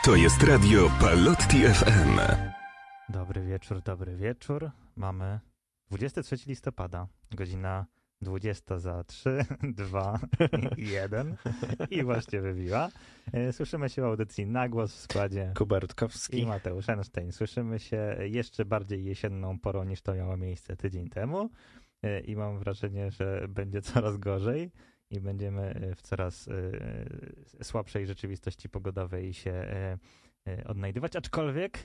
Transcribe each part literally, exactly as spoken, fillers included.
To jest radio Palotti F M. Dobry wieczór, dobry wieczór. Mamy dwudziestego trzeciego listopada, godzina dwudziesta za trzy, dwa, jeden i właśnie wybiła. Słyszymy się w audycji Na Głos w składzie Kuba Rutkowski i Mateusz Einstein. Słyszymy się jeszcze bardziej jesienną porą niż to miało miejsce tydzień temu i mam wrażenie, że będzie coraz gorzej i będziemy w coraz słabszej rzeczywistości pogodowej się odnajdywać, aczkolwiek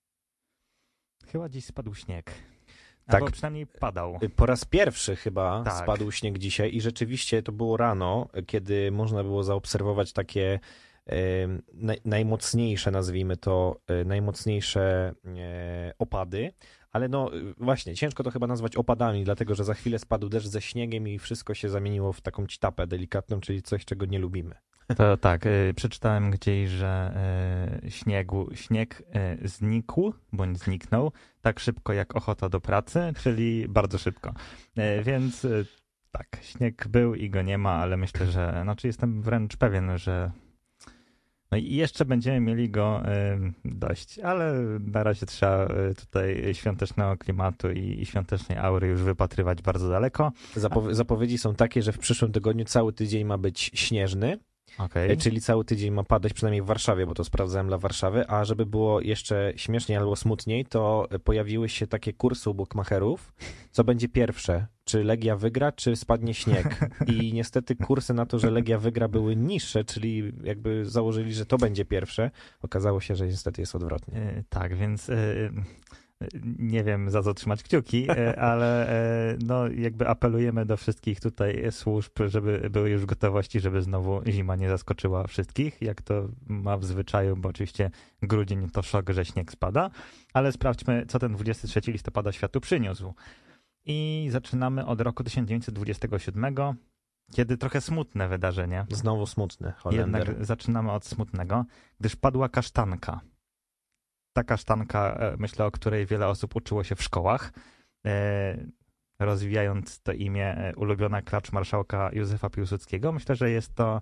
chyba dziś spadł śnieg. Tak. Albo przynajmniej padał. Po raz pierwszy chyba tak. spadł śnieg dzisiaj i rzeczywiście to było rano, kiedy można było zaobserwować takie e, naj, najmocniejsze, nazwijmy to, e, najmocniejsze e, opady. Ale no właśnie, ciężko to chyba nazwać opadami, dlatego że za chwilę spadł deszcz ze śniegiem i wszystko się zamieniło w taką ćtapę delikatną, czyli coś, czego nie lubimy. To tak, y, przeczytałem gdzieś, że y, śniegu, śnieg y, znikł, bądź zniknął tak szybko jak ochota do pracy, czyli bardzo szybko. Y, więc y, tak, śnieg był i go nie ma, ale myślę, że, znaczy jestem wręcz pewien, że no i jeszcze będziemy mieli go y, dość, ale na razie trzeba y, tutaj świątecznego klimatu i, i świątecznej aury już wypatrywać bardzo daleko. Zapow- zapowiedzi są takie, że w przyszłym tygodniu cały tydzień ma być śnieżny. Okay. Czyli cały tydzień ma padać, przynajmniej w Warszawie, bo to sprawdzałem dla Warszawy, a żeby było jeszcze śmieszniej albo smutniej, to pojawiły się takie kursy u bukmacherów, co będzie pierwsze, czy Legia wygra, czy spadnie śnieg. I niestety kursy na to, że Legia wygra, były niższe, czyli jakby założyli, że to będzie pierwsze. Okazało się, że niestety jest odwrotnie. Yy, tak, więc... Yy... Nie wiem, za co trzymać kciuki, ale no jakby apelujemy do wszystkich tutaj służb, żeby były już w gotowości, żeby znowu zima nie zaskoczyła wszystkich, jak to ma w zwyczaju, bo oczywiście grudzień to szok, że śnieg spada, ale sprawdźmy, co ten dwudziestego trzeciego listopada światu przyniósł. I zaczynamy od roku tysiąc dziewięćset dwudziestego siódmego, kiedy trochę smutne wydarzenie. Znowu smutne, Holender. Jednak zaczynamy od smutnego, gdyż padła kasztanka. Ta kasztanka, myślę, o której wiele osób uczyło się w szkołach, rozwijając to imię, ulubiona klacz marszałka Józefa Piłsudskiego. Myślę, że jest to,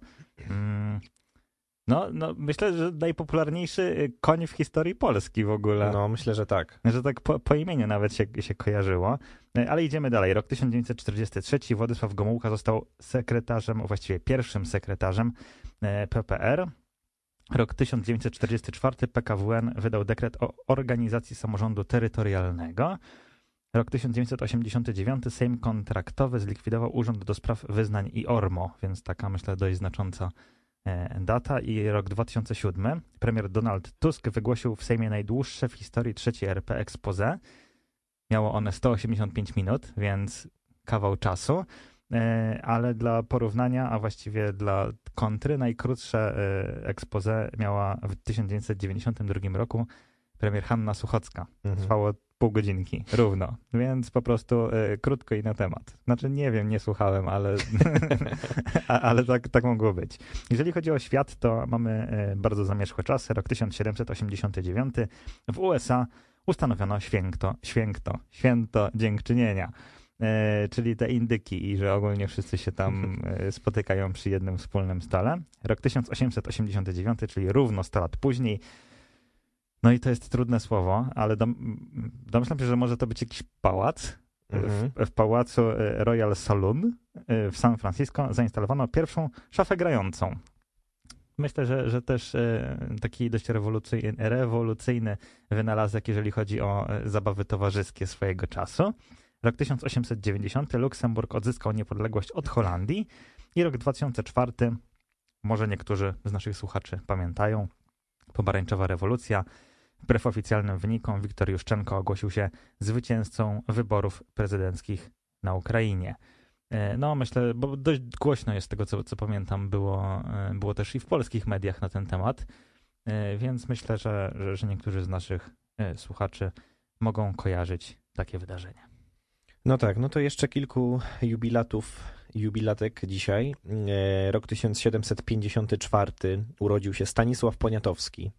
no, no myślę, że najpopularniejszy koń w historii Polski w ogóle. No, myślę, że tak. Że tak po, po imieniu nawet się, się kojarzyło. Ale idziemy dalej. Rok tysiąc dziewięćset czterdziesty trzeci. Władysław Gomułka został sekretarzem, właściwie pierwszym sekretarzem P P R. Rok tysiąc dziewięćset czterdziesty czwarty. P K W N wydał dekret o organizacji samorządu terytorialnego. Rok tysiąc dziewięćset osiemdziesiąty dziewiąty. Sejm kontraktowy zlikwidował Urząd do Spraw Wyznań i O R M O, więc taka, myślę, dość znacząca data. I rok dwa tysiące siódmy. Premier Donald Tusk wygłosił w Sejmie najdłuższe w historii trzeciej R P exposé. Miało one sto osiemdziesiąt pięć minut, więc kawał czasu. Ale dla porównania, a właściwie dla kontry, najkrótsze exposé miała w tysiąc dziewięćset dziewięćdziesiątym drugim roku premier Hanna Suchocka. Mhm. Trwało pół godzinki, równo. Więc po prostu y, krótko i na temat. Znaczy nie wiem, nie słuchałem, ale, ale tak, tak mogło być. Jeżeli chodzi o świat, to mamy y, bardzo zamierzchłe czasy. Rok tysiąc siedemset osiemdziesiąty dziewiąty. W U S A ustanowiono święto, święto, święto dziękczynienia. E, czyli te indyki i że ogólnie wszyscy się tam e, spotykają przy jednym wspólnym stole. Rok tysiąc osiemset osiemdziesiąty dziewiąty, czyli równo sto lat później. No i to jest trudne słowo, ale dom, domyślam się, że może to być jakiś pałac. Mhm. W, w pałacu Royal Saloon w San Francisco zainstalowano pierwszą szafę grającą. Myślę, że, że też e, taki dość rewolucyjny, rewolucyjny wynalazek, jeżeli chodzi o zabawy towarzyskie swojego czasu. Rok tysiąc osiemset dziewięćdziesiąty. Luksemburg odzyskał niepodległość od Holandii. I rok dwa tysiące czwarty. Może niektórzy z naszych słuchaczy pamiętają. Pomarańczowa rewolucja. Wbrew oficjalnym wynikom Wiktor Juszczenko ogłosił się zwycięzcą wyborów prezydenckich na Ukrainie. No myślę, bo dość głośno jest tego, co, co pamiętam, było, było też i w polskich mediach na ten temat. Więc myślę, że, że, że niektórzy z naszych słuchaczy mogą kojarzyć takie wydarzenia. No tak, no to jeszcze kilku jubilatów, jubilatek dzisiaj. Rok tysiąc siedemset pięćdziesiąty czwarty urodził się Stanisław Poniatowski,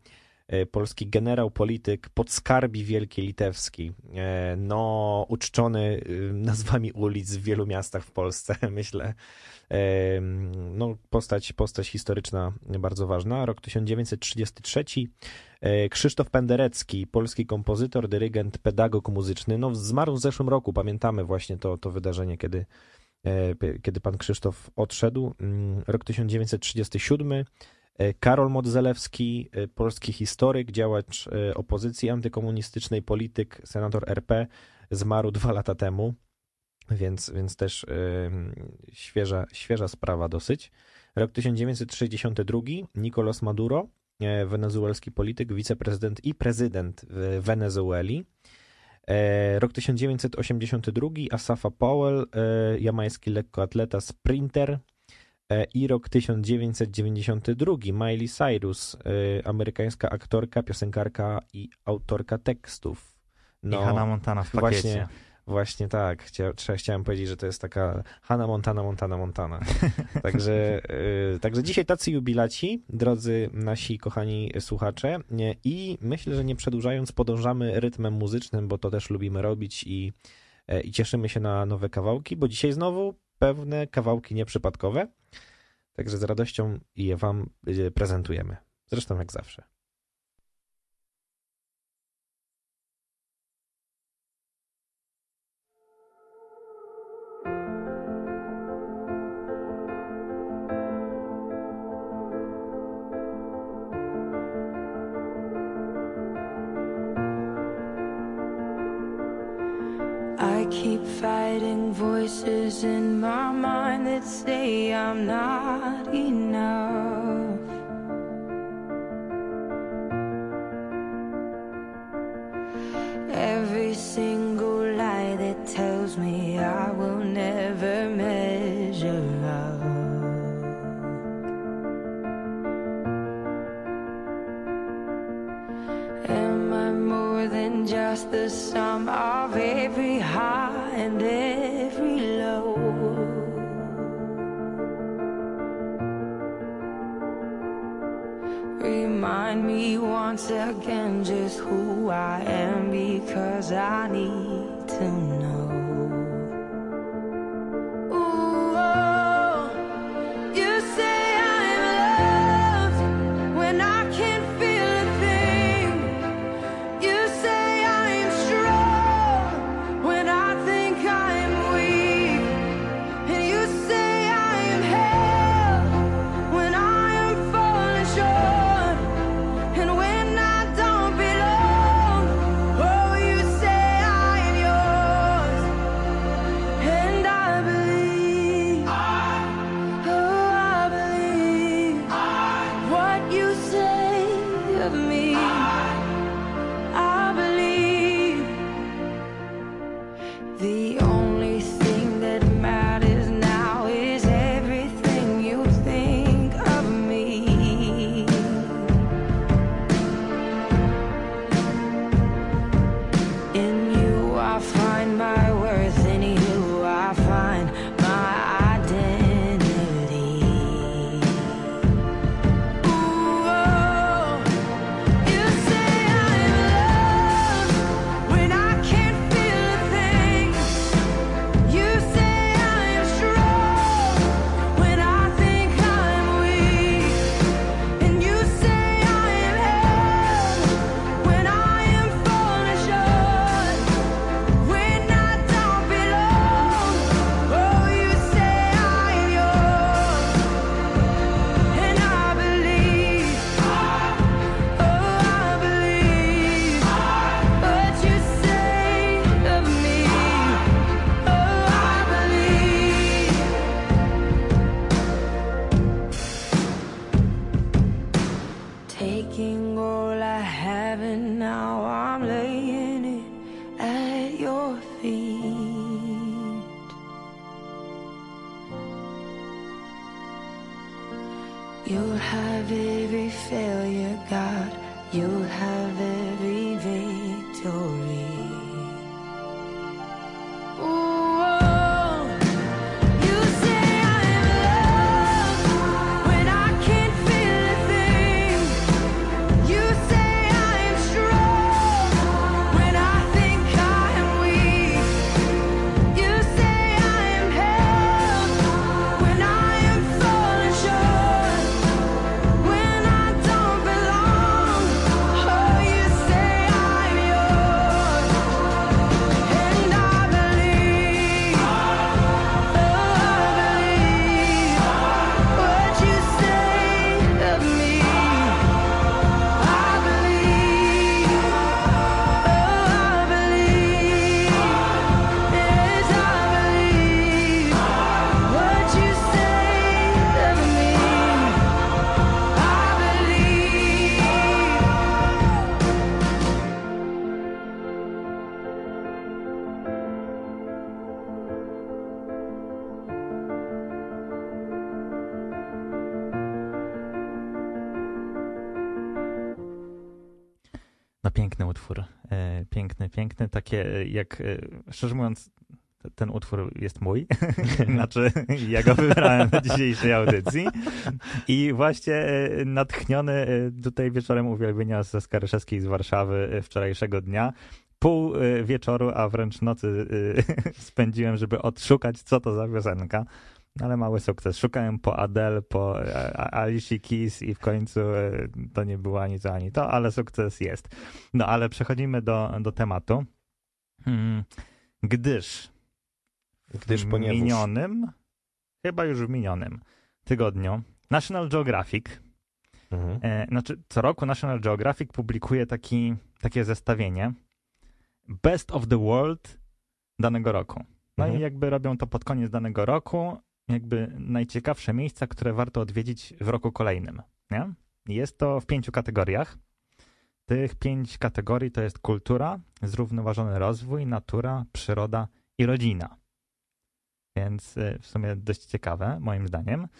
polski generał, polityk, podskarbi wielki litewski, no uczczony nazwami ulic w wielu miastach w Polsce, myślę. No, postać, postać historyczna bardzo ważna. Rok tysiąc dziewięćset trzydziesty trzeci. Krzysztof Penderecki, polski kompozytor, dyrygent, pedagog muzyczny. No, zmarł w zeszłym roku, pamiętamy właśnie to, to wydarzenie, kiedy, kiedy pan Krzysztof odszedł. Rok tysiąc dziewięćset trzydziesty siódmy. Karol Modzelewski, polski historyk, działacz opozycji antykomunistycznej, polityk, senator R P, zmarł dwa lata temu. Więc, więc też y, świeża, świeża sprawa dosyć. Rok tysiąc dziewięćset sześćdziesiąty drugi. Nicolás Maduro, e, wenezuelski polityk, wiceprezydent i prezydent w Wenezueli. E, rok tysiąc dziewięćset osiemdziesiąty drugi. Asafa Powell, e, jamański lekkoatleta, sprinter. E, I rok tysiąc dziewięćset dziewięćdziesiąty drugi. Miley Cyrus, e, amerykańska aktorka, piosenkarka i autorka tekstów. No, I Hannah Montana w pakiecie. Właśnie, Właśnie tak. Chcia, chciałem powiedzieć, że to jest taka Hannah Montana, Montana, Montana. Także, yy, także dzisiaj tacy jubilaci, drodzy nasi kochani słuchacze. Nie, I myślę, że nie przedłużając, podążamy rytmem muzycznym, bo to też lubimy robić i, yy, i cieszymy się na nowe kawałki, bo dzisiaj znowu pewne kawałki nieprzypadkowe. Także z radością je wam yy, prezentujemy. Zresztą jak zawsze. I keep fighting voices in my mind that say I'm not enough. Every single lie that tells me I will never measure up. Am I more than just the sum of every high and every low? Remind me once again just who I am, because I need to know. You'll have every failure, God. You'll have every victory. Say piękny utwór. E, piękny, piękny. Takie jak, e, szczerze mówiąc, t- ten utwór jest mój. Znaczy, ja go wybrałem do dzisiejszej audycji. I właśnie e, natchniony e, tutaj wieczorem uwielbienia ze Skaryszewskiej z Warszawy e, wczorajszego dnia. Pół e, wieczoru, a wręcz nocy e, spędziłem, żeby odszukać, co to za piosenka. Ale mały sukces. Szukałem po Adele, po Alicia Keys i w końcu to nie było ani to, ani to, ale sukces jest. No ale przechodzimy do, do tematu. Hmm. Gdyż, Gdyż w ponieważ... minionym, chyba już w minionym tygodniu National Geographic, Mhm. e, znaczy co roku National Geographic publikuje taki, takie zestawienie Best of the World danego roku. No Mhm. i jakby robią to pod koniec danego roku, jakby najciekawsze miejsca, które warto odwiedzić w roku kolejnym, nie? Jest to w pięciu kategoriach. Tych pięć kategorii to jest kultura, zrównoważony rozwój, natura, przyroda i rodzina. Więc y, w sumie dość ciekawe, moim zdaniem. Y,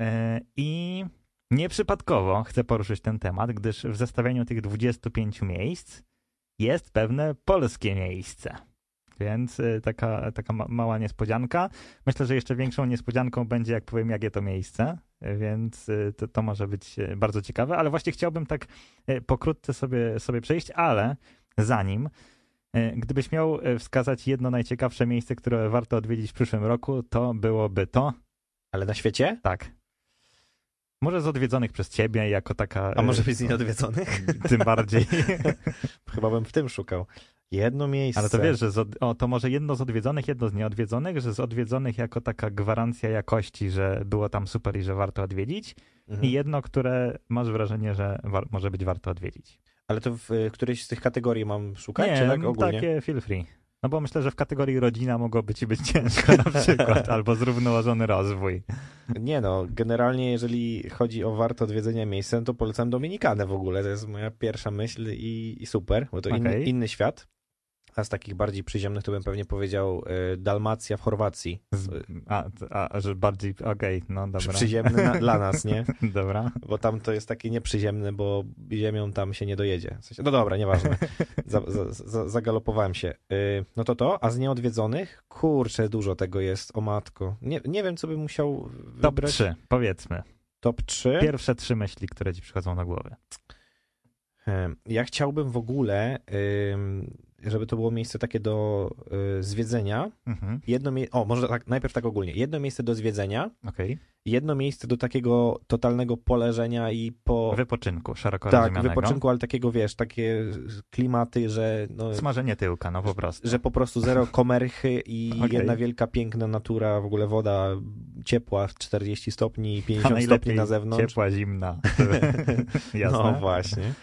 I nieprzypadkowo chcę poruszyć ten temat, gdyż w zestawieniu tych dwudziestu pięciu miejsc jest pewne polskie miejsce. Więc y, taka, taka ma- mała niespodzianka. Myślę, że jeszcze większą niespodzianką będzie, jak powiem, jakie to miejsce, y, więc y, to, to może być y, bardzo ciekawe, ale właśnie chciałbym tak y, pokrótce sobie, sobie przejść, ale zanim, y, gdybyś miał y, wskazać jedno najciekawsze miejsce, które warto odwiedzić w przyszłym roku, to byłoby to, Ale na świecie? tak, może z odwiedzonych przez ciebie, jako taka... A może y, być z nieodwiedzonych? Tym bardziej. Chyba bym w tym szukał. Jedno miejsce. Ale to wiesz, że z od... o, to może jedno z odwiedzonych, jedno z nieodwiedzonych, że z odwiedzonych jako taka gwarancja jakości, że było tam super i że warto odwiedzić, Mhm. i jedno, które masz wrażenie, że wa- może być warto odwiedzić. Ale to w y, którejś z tych kategorii mam szukać, Nie, czy tak ogólnie? takie feel free. No bo myślę, że w kategorii rodzina mogłoby ci być ciężko na przykład, albo zrównoważony rozwój. Nie no, generalnie jeżeli chodzi o warte odwiedzenia miejsca, to polecam Dominikanę w ogóle. To jest moja pierwsza myśl i, i super, bo to inny, Okej. inny świat. A z takich bardziej przyziemnych to bym pewnie powiedział y, Dalmacja w Chorwacji. Z... A, a, że bardziej, okej, no Przy, dobra. przyziemny na, dla nas, nie? Dobra. Bo tam to jest takie nieprzyziemne, bo ziemią tam się nie dojedzie. W sensie, no dobra, nieważne. Za, za, za, zagalopowałem się. Y, no to to, a z nieodwiedzonych? Kurczę, dużo tego jest, o matko. Nie, nie wiem, co bym musiał Top wybrać. trzy, powiedzmy. Top trzy? Pierwsze trzy myśli, które ci przychodzą na głowę. Em, Ja chciałbym w ogóle, ym, żeby to było miejsce takie do y, zwiedzenia. Mhm. Jedno mie- o, może tak, najpierw tak ogólnie. Jedno miejsce do zwiedzenia, Okej. jedno miejsce do takiego totalnego poleżenia i po... Wypoczynku, szeroko tak, rozumianego. wypoczynku, ale takiego, wiesz, takie klimaty, że... No, Smażenie tyłka, no po prostu. że po prostu zero komerchy i Okej. jedna wielka, piękna natura, w ogóle woda ciepła, czterdzieści stopni, A pięćdziesiąt stopni najlepiej na zewnątrz. ciepła, zimna. Jasne. No właśnie.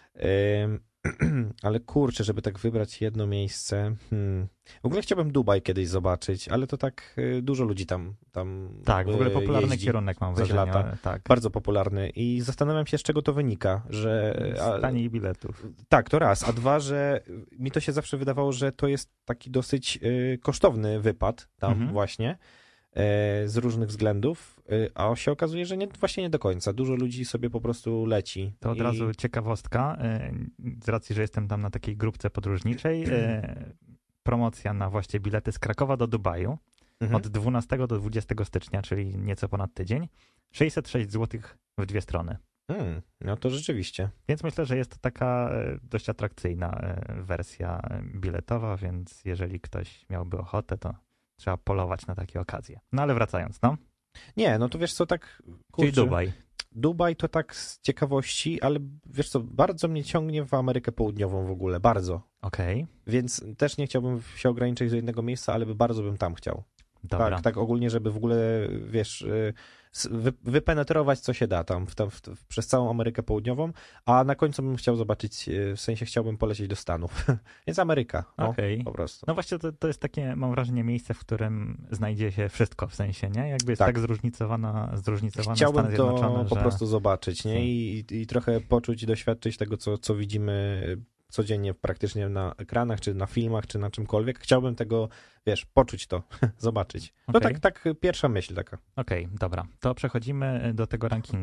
Ym, ale kurczę, żeby tak wybrać jedno miejsce. Hmm. W ogóle chciałbym Dubaj kiedyś zobaczyć, ale to tak y, dużo ludzi tam, tam Tak, w ogóle y, popularny jeździ. kierunek mam za wrażenie. lata. Tak. Bardzo popularny i zastanawiam się, z czego to wynika, że... a- Z taniej biletów. Tak, to raz. A dwa, że mi to się zawsze wydawało, że to jest taki dosyć y, kosztowny wypad tam Mhm. właśnie y, z różnych względów, y, a się okazuje, że nie, właśnie nie do końca. Dużo ludzi sobie po prostu leci. To od I- razu ciekawostka, y, z racji, że jestem tam na takiej grupce podróżniczej, y, promocja na właśnie bilety z Krakowa do Dubaju Mhm. od dwunastego do dwudziestego stycznia, czyli nieco ponad tydzień, sześćset sześć złotych w dwie strony. Hmm, no to rzeczywiście. Więc myślę, że jest to taka e, dość atrakcyjna e, wersja e, biletowa, więc jeżeli ktoś miałby ochotę, to trzeba polować na takie okazje. No ale wracając, no. Nie, no to wiesz co, tak... Czyli kurczę, Dubaj. Dubaj to tak z ciekawości, ale wiesz co, bardzo mnie ciągnie w Amerykę Południową w ogóle, bardzo. Okej, Więc też nie chciałbym się ograniczyć do jednego miejsca, ale by bardzo bym tam chciał. dobra. Tak, tak ogólnie, żeby w ogóle, wiesz, y, s- wy, wypenetrować co się da tam, w, tam w, w, przez całą Amerykę Południową, a na końcu bym chciał zobaczyć, y, w sensie chciałbym polecieć do Stanów. Więc Ameryka, o, Okej. po prostu. No właśnie to, to jest takie, mam wrażenie, miejsce, w którym znajdzie się wszystko, w sensie, nie? Jakby jest Tak. tak, zróżnicowana, zróżnicowane Chciałbym Stany to Zjednoczone, po że... prostu zobaczyć, nie? I, i trochę poczuć i doświadczyć tego, co, co widzimy codziennie praktycznie na ekranach, czy na filmach, czy na czymkolwiek. Chciałbym tego, wiesz, poczuć to, zobaczyć. No Okej. tak, tak pierwsza myśl taka. Okej, dobra. To przechodzimy do tego rankingu.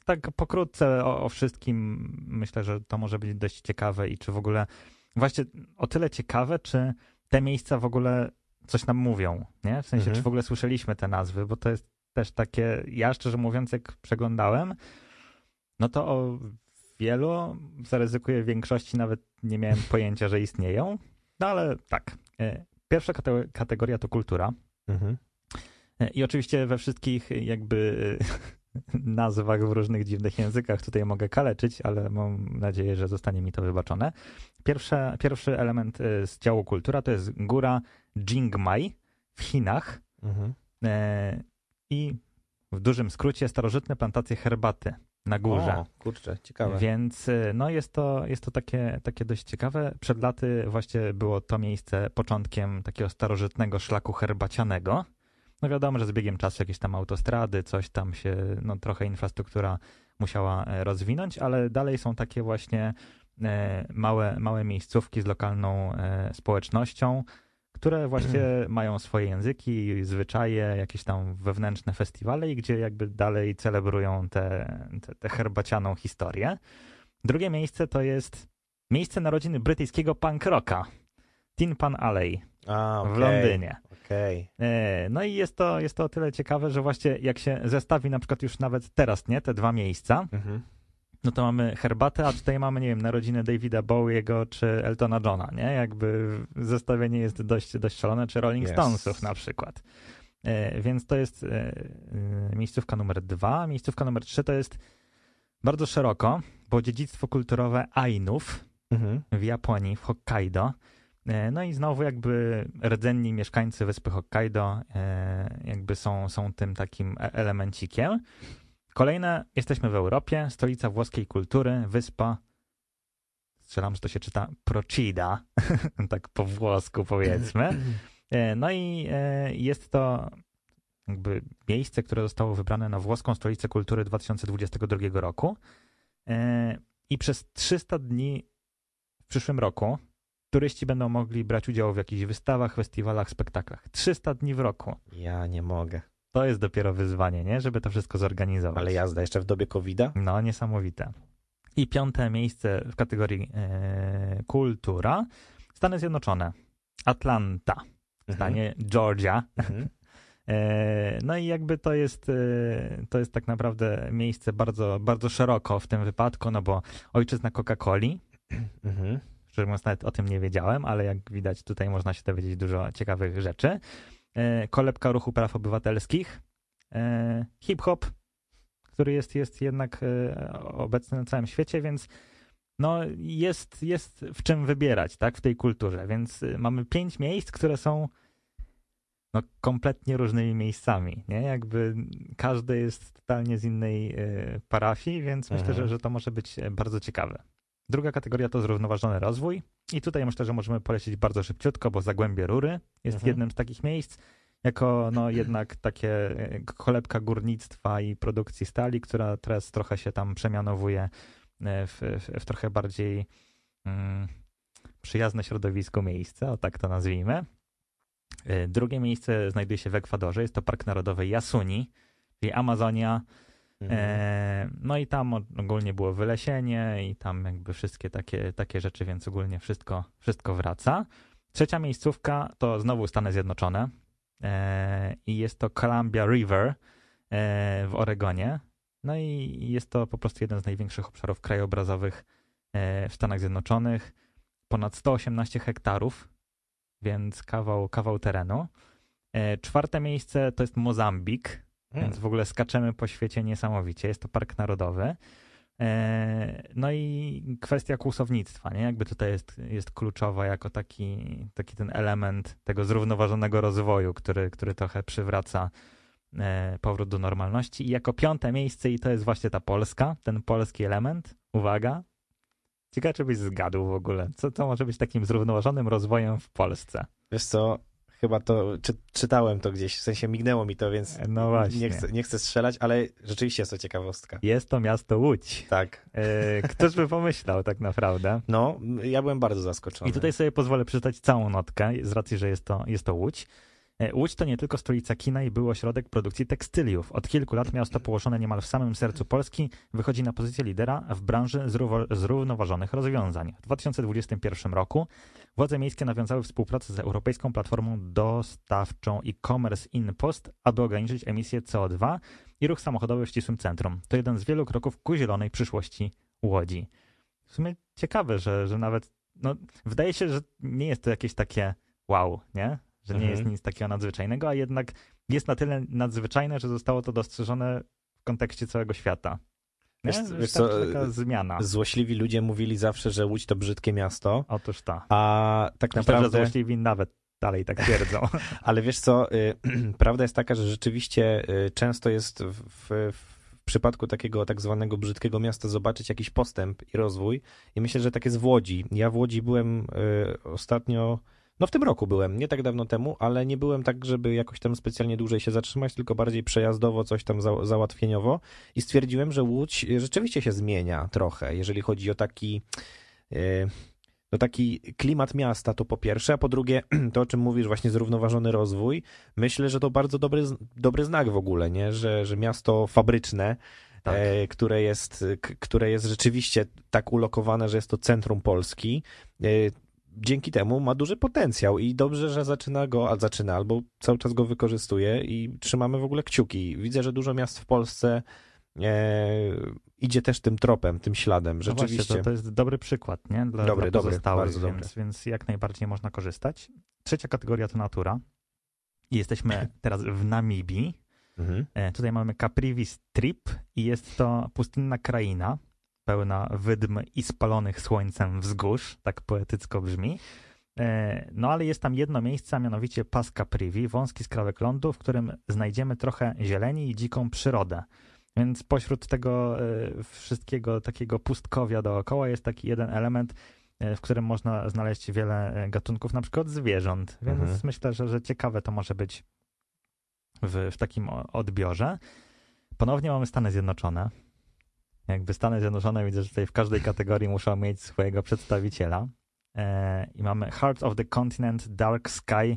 tak pokrótce o, o wszystkim myślę, że to może być dość ciekawe i czy w ogóle właśnie o tyle ciekawe, czy te miejsca w ogóle coś nam mówią, nie? W sensie, Mhm. czy w ogóle słyszeliśmy te nazwy, bo to jest też takie, ja szczerze mówiąc, jak przeglądałem, no to o wielu, zaryzykuję, w większości nawet nie miałem pojęcia, że istnieją, no ale tak. Pierwsza kate- kategoria to kultura. Mhm. I oczywiście we wszystkich jakby nazwach w różnych dziwnych językach tutaj mogę kaleczyć, ale mam nadzieję, że zostanie mi to wybaczone. Pierwsze, pierwszy element z działu kultura to jest góra Jingmai w Chinach Mhm. i w dużym skrócie starożytne plantacje herbaty na górze. O, kurczę, ciekawe. Więc no jest to, jest to takie, takie dość ciekawe. Przed laty właśnie było to miejsce początkiem takiego starożytnego szlaku herbacianego. No wiadomo, że z biegiem czasu jakieś tam autostrady, coś tam się, no trochę infrastruktura musiała rozwinąć, ale dalej są takie właśnie e, małe, małe miejscówki z lokalną e, społecznością, które właśnie mają swoje języki, zwyczaje, jakieś tam wewnętrzne festiwale i gdzie jakby dalej celebrują tę te, te herbacianą historię. Drugie miejsce to jest miejsce narodziny brytyjskiego punk rocka, Tin Pan Alley A, okay. w Londynie. Okay. No i jest to, jest to o tyle ciekawe, że właśnie jak się zestawi na przykład już nawet teraz, nie, te dwa miejsca, Mhm. no to mamy herbatę, a tutaj mamy, nie wiem, narodziny Davida Bowiego czy Eltona Johna, nie? Jakby zestawienie jest dość, dość szalone, czy Rolling Yes. Stonesów na przykład. E, więc to jest e, e, miejscówka numer dwa. Miejscówka numer trzy to jest bardzo szeroko, bo dziedzictwo kulturowe Ainów Mhm. w Japonii, w Hokkaido. E, no i znowu jakby rdzenni mieszkańcy wyspy Hokkaido e, jakby są, są tym takim e- elemencikiem. Kolejne, jesteśmy w Europie, stolica włoskiej kultury, wyspa, strzelam, że to się czyta Procida, tak po włosku powiedzmy. E, No i e, jest to jakby miejsce, które zostało wybrane na włoską stolicę kultury dwa tysiące dwudziestego drugiego roku. E, I przez trzysta dni w przyszłym roku turyści będą mogli brać udział w jakichś wystawach, festiwalach, spektaklach. trzysta dni w roku. Ja nie mogę. To jest dopiero wyzwanie, nie? Żeby to wszystko zorganizować. Ale jazda jeszcze w dobie kowida? No, niesamowite. I piąte miejsce w kategorii e, kultura. Stany Zjednoczone. Atlanta. W stanie Georgia. Mhm. E, no i jakby to jest, e, to jest tak naprawdę miejsce bardzo, bardzo szeroko w tym wypadku, no bo ojczyzna Coca-Coli. Mhm. Szczerze mówiąc, nawet o tym nie wiedziałem, ale jak widać, tutaj można się dowiedzieć dużo ciekawych rzeczy. E, kolebka ruchu praw obywatelskich. E, hip-hop, który jest, jest jednak e, obecny na całym świecie, więc no jest, jest w czym wybierać, tak, w tej kulturze. Więc e, mamy pięć miejsc, które są no, kompletnie różnymi miejscami, nie? Jakby każdy jest totalnie z innej e, parafii, więc Mhm. myślę, że, że to może być bardzo ciekawe. Druga kategoria to zrównoważony rozwój i tutaj myślę, że możemy polecieć bardzo szybciutko, bo Zagłębie Rury jest Mhm. jednym z takich miejsc, jako no jednak takie e, kolebka górnictwa i produkcji stali, która teraz trochę się tam przemianowuje e, w, w, w trochę bardziej mm, przyjazne środowisku miejsce, o tak to nazwijmy. E, Drugie miejsce znajduje się w Ekwadorze, jest to Park Narodowy Yasuni, czyli Amazonia. Mhm. E, no i tam ogólnie było wylesienie i tam jakby wszystkie takie, takie rzeczy, więc ogólnie wszystko, wszystko wraca. Trzecia miejscówka to znowu Stany Zjednoczone e, i jest to Columbia River e, w Oregonie. No i jest to po prostu jeden z największych obszarów krajobrazowych e, w Stanach Zjednoczonych. Ponad sto osiemnaście hektarów, więc kawał, kawał terenu. E, czwarte miejsce to jest Mozambik. Mm. Więc w ogóle skaczemy po świecie niesamowicie. Jest to park narodowy. E, no i kwestia kłusownictwa, nie? Jakby tutaj jest, jest kluczowa jako taki, taki ten element tego zrównoważonego rozwoju, który, który trochę przywraca e, powrót do normalności. I jako piąte miejsce, i to jest właśnie ta Polska, ten polski element. Uwaga. Ciekawe, czy byś zgadł w ogóle. Co to może być takim zrównoważonym rozwojem w Polsce? Wiesz co, chyba to czy, czytałem to gdzieś, w sensie mignęło mi to, więc No właśnie. nie chcę, nie chcę strzelać, ale rzeczywiście jest to ciekawostka. Jest to miasto Łódź. Tak. E, Ktoś by pomyślał tak naprawdę. No, ja byłem bardzo zaskoczony. I tutaj sobie pozwolę przeczytać całą notkę, z racji, że jest to, jest to Łódź. Łódź to nie tylko stolica kina i był ośrodek produkcji tekstyliów. Od kilku lat miasto położone niemal w samym sercu Polski wychodzi na pozycję lidera w branży zrówno- zrównoważonych rozwiązań. W dwa tysiące dwudziestym pierwszym roku władze miejskie nawiązały współpracę z Europejską Platformą Dostawczą e-commerce InPost, aby ograniczyć emisję C O dwa i ruch samochodowy w ścisłym centrum. To jeden z wielu kroków ku zielonej przyszłości Łodzi. W sumie ciekawe, że, że nawet, no, wydaje się, że nie jest to jakieś takie wow, nie? Że nie Mhm. jest nic takiego nadzwyczajnego, a jednak jest na tyle nadzwyczajne, że zostało to dostrzeżone w kontekście całego świata. Nie? Wiesz- Że wiesz wystarczy co, taka zmiana. Złośliwi ludzie mówili zawsze, że Łódź to brzydkie miasto, Otóż ta. a tak Myślę, naprawdę... że złośliwi nawet dalej tak twierdzą. Ale wiesz co, y, prawda jest taka, że rzeczywiście y, często jest w, w, w przypadku takiego tak zwanego brzydkiego miasta zobaczyć jakiś postęp i rozwój. I myślę, że tak jest w Łodzi. Ja w Łodzi byłem y, ostatnio, no w tym roku byłem, nie tak dawno temu, ale nie byłem tak, żeby jakoś tam specjalnie dłużej się zatrzymać, tylko bardziej przejazdowo, coś tam za, załatwieniowo. I stwierdziłem, że Łódź rzeczywiście się zmienia trochę, jeżeli chodzi o taki... Y, No taki klimat miasta to po pierwsze, a po drugie to, o czym mówisz, właśnie zrównoważony rozwój. Myślę, że to bardzo dobry, dobry znak w ogóle, nie? Że, że miasto fabryczne, Tak. e, które, jest, k, które jest rzeczywiście tak ulokowane, że jest to centrum Polski, e, dzięki temu ma duży potencjał i dobrze, że zaczyna go, a zaczyna, albo cały czas go wykorzystuje i trzymamy w ogóle kciuki. Widzę, że dużo miast w Polsce e, idzie też tym tropem, tym śladem, No rzeczywiście. właśnie, to, to jest dobry przykład, nie? Dla, Dobry, dla dobry, pozostałych, bardzo dobry. więc, więc jak najbardziej można korzystać. Trzecia kategoria to natura. I jesteśmy teraz w Namibii. Mhm. E, Tutaj mamy Caprivi Strip i jest to pustynna kraina, pełna wydm i spalonych słońcem wzgórz, tak poetycko brzmi. E, No ale jest tam jedno miejsce, a mianowicie Pas Caprivi, wąski skrawek lądu, w którym znajdziemy trochę zieleni i dziką przyrodę. Więc pośród tego e, wszystkiego takiego pustkowia dookoła jest taki jeden element, e, w którym można znaleźć wiele e, gatunków, na przykład zwierząt. Więc Mhm. myślę, że, że ciekawe to może być w, w takim o- odbiorze. Ponownie mamy Stany Zjednoczone. Jakby Stany Zjednoczone widzę, że tutaj w każdej kategorii muszą mieć swojego przedstawiciela. E, I mamy Heart of the Continent, Dark Sky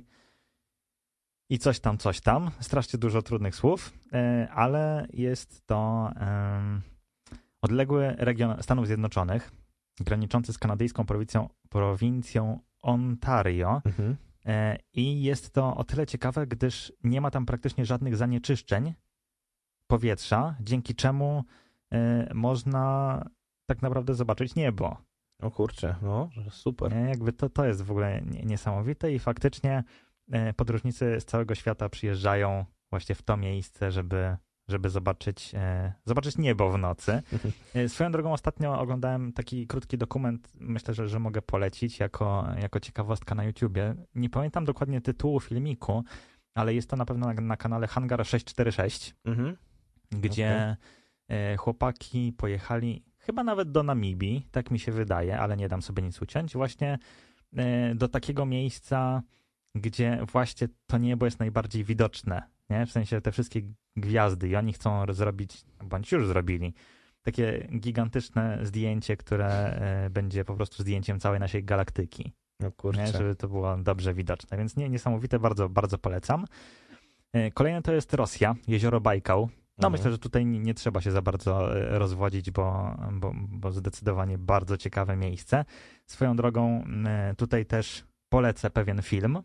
i coś tam, coś tam. Strasznie dużo trudnych słów, e, ale jest to em, odległy region Stanów Zjednoczonych, graniczący z kanadyjską prowincją, prowincją Ontario. Mhm. E, I jest to o tyle ciekawe, gdyż nie ma tam praktycznie żadnych zanieczyszczeń powietrza, dzięki czemu e, można tak naprawdę zobaczyć niebo. O kurczę, no super. Nie? Jakby to, to jest w ogóle nie- niesamowite i faktycznie e, podróżnicy z całego świata przyjeżdżają właśnie w to miejsce, żeby, żeby zobaczyć, e, zobaczyć niebo w nocy. E, Swoją drogą ostatnio oglądałem taki krótki dokument, myślę, że, że mogę polecić jako, jako ciekawostka na YouTubie. Nie pamiętam dokładnie tytułu filmiku, ale jest to na pewno na, na kanale Hangar sześć cztery sześć, Mhm. gdzie e, chłopaki pojechali chyba nawet do Namibii, tak mi się wydaje, ale nie dam sobie nic uciąć, właśnie e, do takiego miejsca, gdzie właśnie to niebo jest najbardziej widoczne, nie? W sensie te wszystkie gwiazdy i oni chcą zrobić, bądź już zrobili, takie gigantyczne zdjęcie, które e, będzie po prostu zdjęciem całej naszej galaktyki, O nie? kurczę. Żeby to było dobrze widoczne, więc nie, niesamowite, bardzo, bardzo polecam. E, Kolejne to jest Rosja, jezioro Bajkał. No Mhm. myślę, że tutaj nie, nie trzeba się za bardzo e, rozwodzić, bo, bo, bo zdecydowanie bardzo ciekawe miejsce. Swoją drogą e, tutaj też polecę pewien film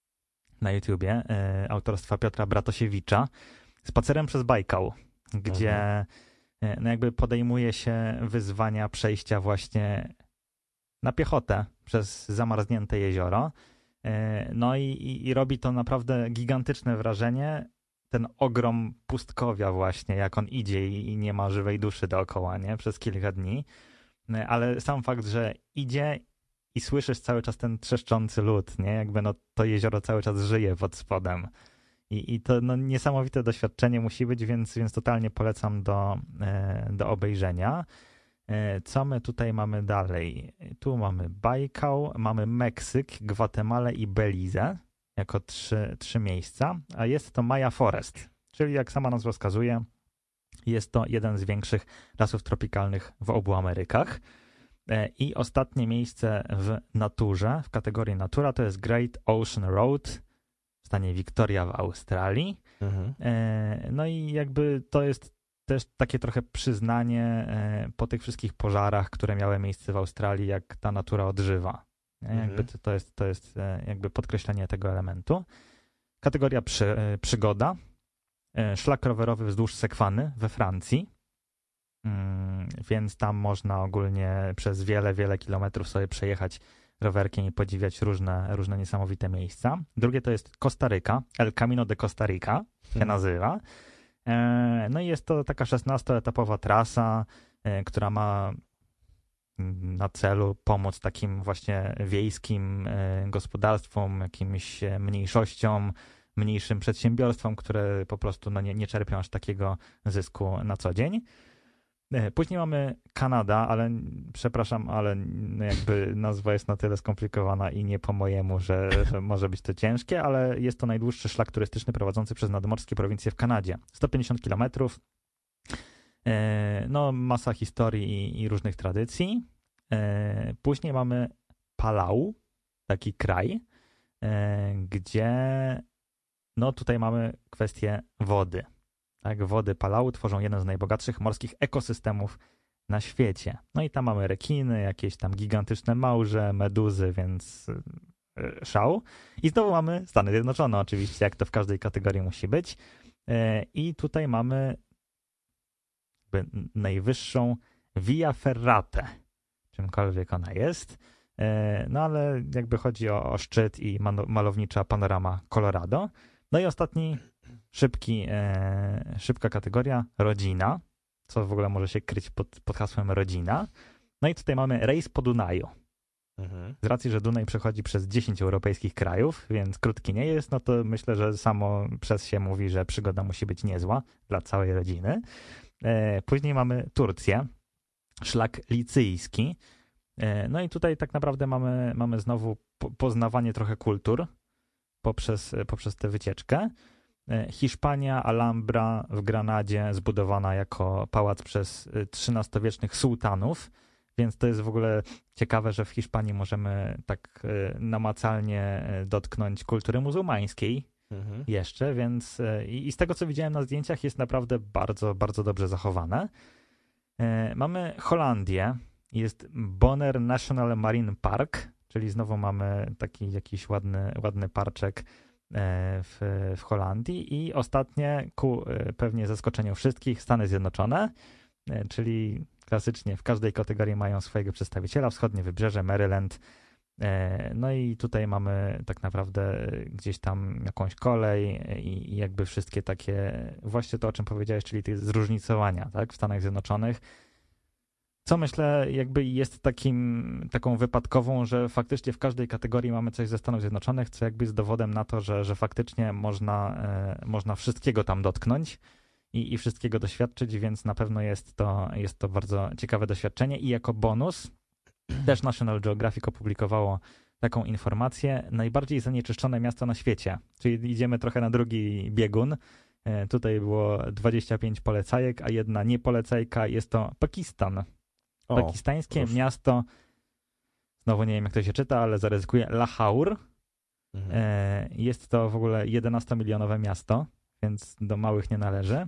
na YouTubie e, autorstwa Piotra Bratosiewicza, Spacerem przez Bajkał, gdzie Mhm. e, no jakby podejmuje się wyzwania przejścia właśnie na piechotę przez zamarznięte jezioro. E, No i, i, i robi to naprawdę gigantyczne wrażenie. Ten ogrom pustkowia właśnie, jak on idzie i, i nie ma żywej duszy dookoła, nie? Przez kilka dni. E, Ale sam fakt, że idzie i słyszysz cały czas ten trzeszczący lód, nie? Jakby no to jezioro cały czas żyje pod spodem. I, i to no, niesamowite doświadczenie musi być, więc, więc totalnie polecam do, e, do obejrzenia. E, Co my tutaj mamy dalej? Tu mamy Bajkał, mamy Meksyk, Gwatemalę i Belizę jako trzy, trzy miejsca, a jest to Maya Forest, czyli jak sama nazwa wskazuje, jest to jeden z większych lasów tropikalnych w obu Amerykach. E, I ostatnie miejsce w naturze, w kategorii natura, to jest Great Ocean Road w stanie Victoria w Australii. Mhm. No i jakby to jest też takie trochę przyznanie po tych wszystkich pożarach, które miały miejsce w Australii, jak ta natura odżywa. Mhm. Jakby to, to, jest, to jest jakby podkreślenie tego elementu. Kategoria przy, przygoda. Szlak rowerowy wzdłuż Sekwany we Francji. Więc tam można ogólnie przez wiele, wiele kilometrów sobie przejechać rowerkiem i podziwiać różne, różne niesamowite miejsca. Drugie to jest Kostaryka, El Camino de Costa Rica się hmm. nazywa. No i jest to taka szesnastoetapowa trasa, która ma na celu pomóc takim właśnie wiejskim gospodarstwom, jakimś mniejszościom, mniejszym przedsiębiorstwom, które po prostu no, nie, nie czerpią aż takiego zysku na co dzień. Później mamy Kanada, ale przepraszam, ale jakby nazwa jest na tyle skomplikowana i nie po mojemu, że, że może być to ciężkie, ale jest to najdłuższy szlak turystyczny prowadzący przez nadmorskie prowincje w Kanadzie. sto pięćdziesiąt kilometrów, no masa historii i, i różnych tradycji. Później mamy Palau, taki kraj, gdzie no tutaj mamy kwestię wody. Tak, wody Palau tworzą jeden z najbogatszych morskich ekosystemów na świecie. No i tam mamy rekiny, jakieś tam gigantyczne małże, meduzy, więc yy, szał. I znowu mamy Stany Zjednoczone oczywiście, jak to w każdej kategorii musi być. Yy, I tutaj mamy jakby najwyższą Via Ferrate, czymkolwiek ona jest. Yy, no ale jakby chodzi o, o szczyt i man- malownicza panorama Colorado. No i ostatni Szybki, e, szybka kategoria, rodzina, co w ogóle może się kryć pod, pod hasłem rodzina. No i tutaj mamy rejs po Dunaju. Mhm. Z racji, że Dunaj przechodzi przez dziesięć europejskich krajów, więc krótki nie jest, no to myślę, że samo przez się mówi, że przygoda musi być niezła dla całej rodziny. E, później mamy Turcję, szlak licyjski. E, no i tutaj tak naprawdę mamy, mamy znowu po, poznawanie trochę kultur poprzez, poprzez tę wycieczkę. Hiszpania, Alhambra w Granadzie, zbudowana jako pałac przez trzynastowiecznych sułtanów, więc to jest w ogóle ciekawe, że w Hiszpanii możemy tak namacalnie dotknąć kultury muzułmańskiej mhm. jeszcze, więc i, i z tego, co widziałem na zdjęciach, jest naprawdę bardzo, bardzo dobrze zachowane. Mamy Holandię, jest Bonner National Marine Park, czyli znowu mamy taki jakiś ładny, ładny parczek W, w Holandii i ostatnie, ku pewnie zaskoczeniu wszystkich, Stany Zjednoczone, czyli klasycznie w każdej kategorii mają swojego przedstawiciela, wschodnie wybrzeże, Maryland, no i tutaj mamy tak naprawdę gdzieś tam jakąś kolej i, i jakby wszystkie takie, właśnie to, o czym powiedziałeś, czyli te zróżnicowania, tak, w Stanach Zjednoczonych, co myślę jakby jest takim, taką wypadkową, że faktycznie w każdej kategorii mamy coś ze Stanów Zjednoczonych, co jakby jest dowodem na to, że, że faktycznie można, e, można wszystkiego tam dotknąć i, i wszystkiego doświadczyć, więc na pewno jest to, jest to bardzo ciekawe doświadczenie i jako bonus też National Geographic opublikowało taką informację, najbardziej zanieczyszczone miasto na świecie, czyli idziemy trochę na drugi biegun. E, tutaj było dwadzieścia pięć polecajek, a jedna niepolecajka, jest to Pakistan. O, Pakistańskie proszę. Miasto, znowu nie wiem jak to się czyta, ale zaryzykuję, Lahore. Mhm. E, jest to w ogóle jedenastomilionowe miasto, więc do małych nie należy.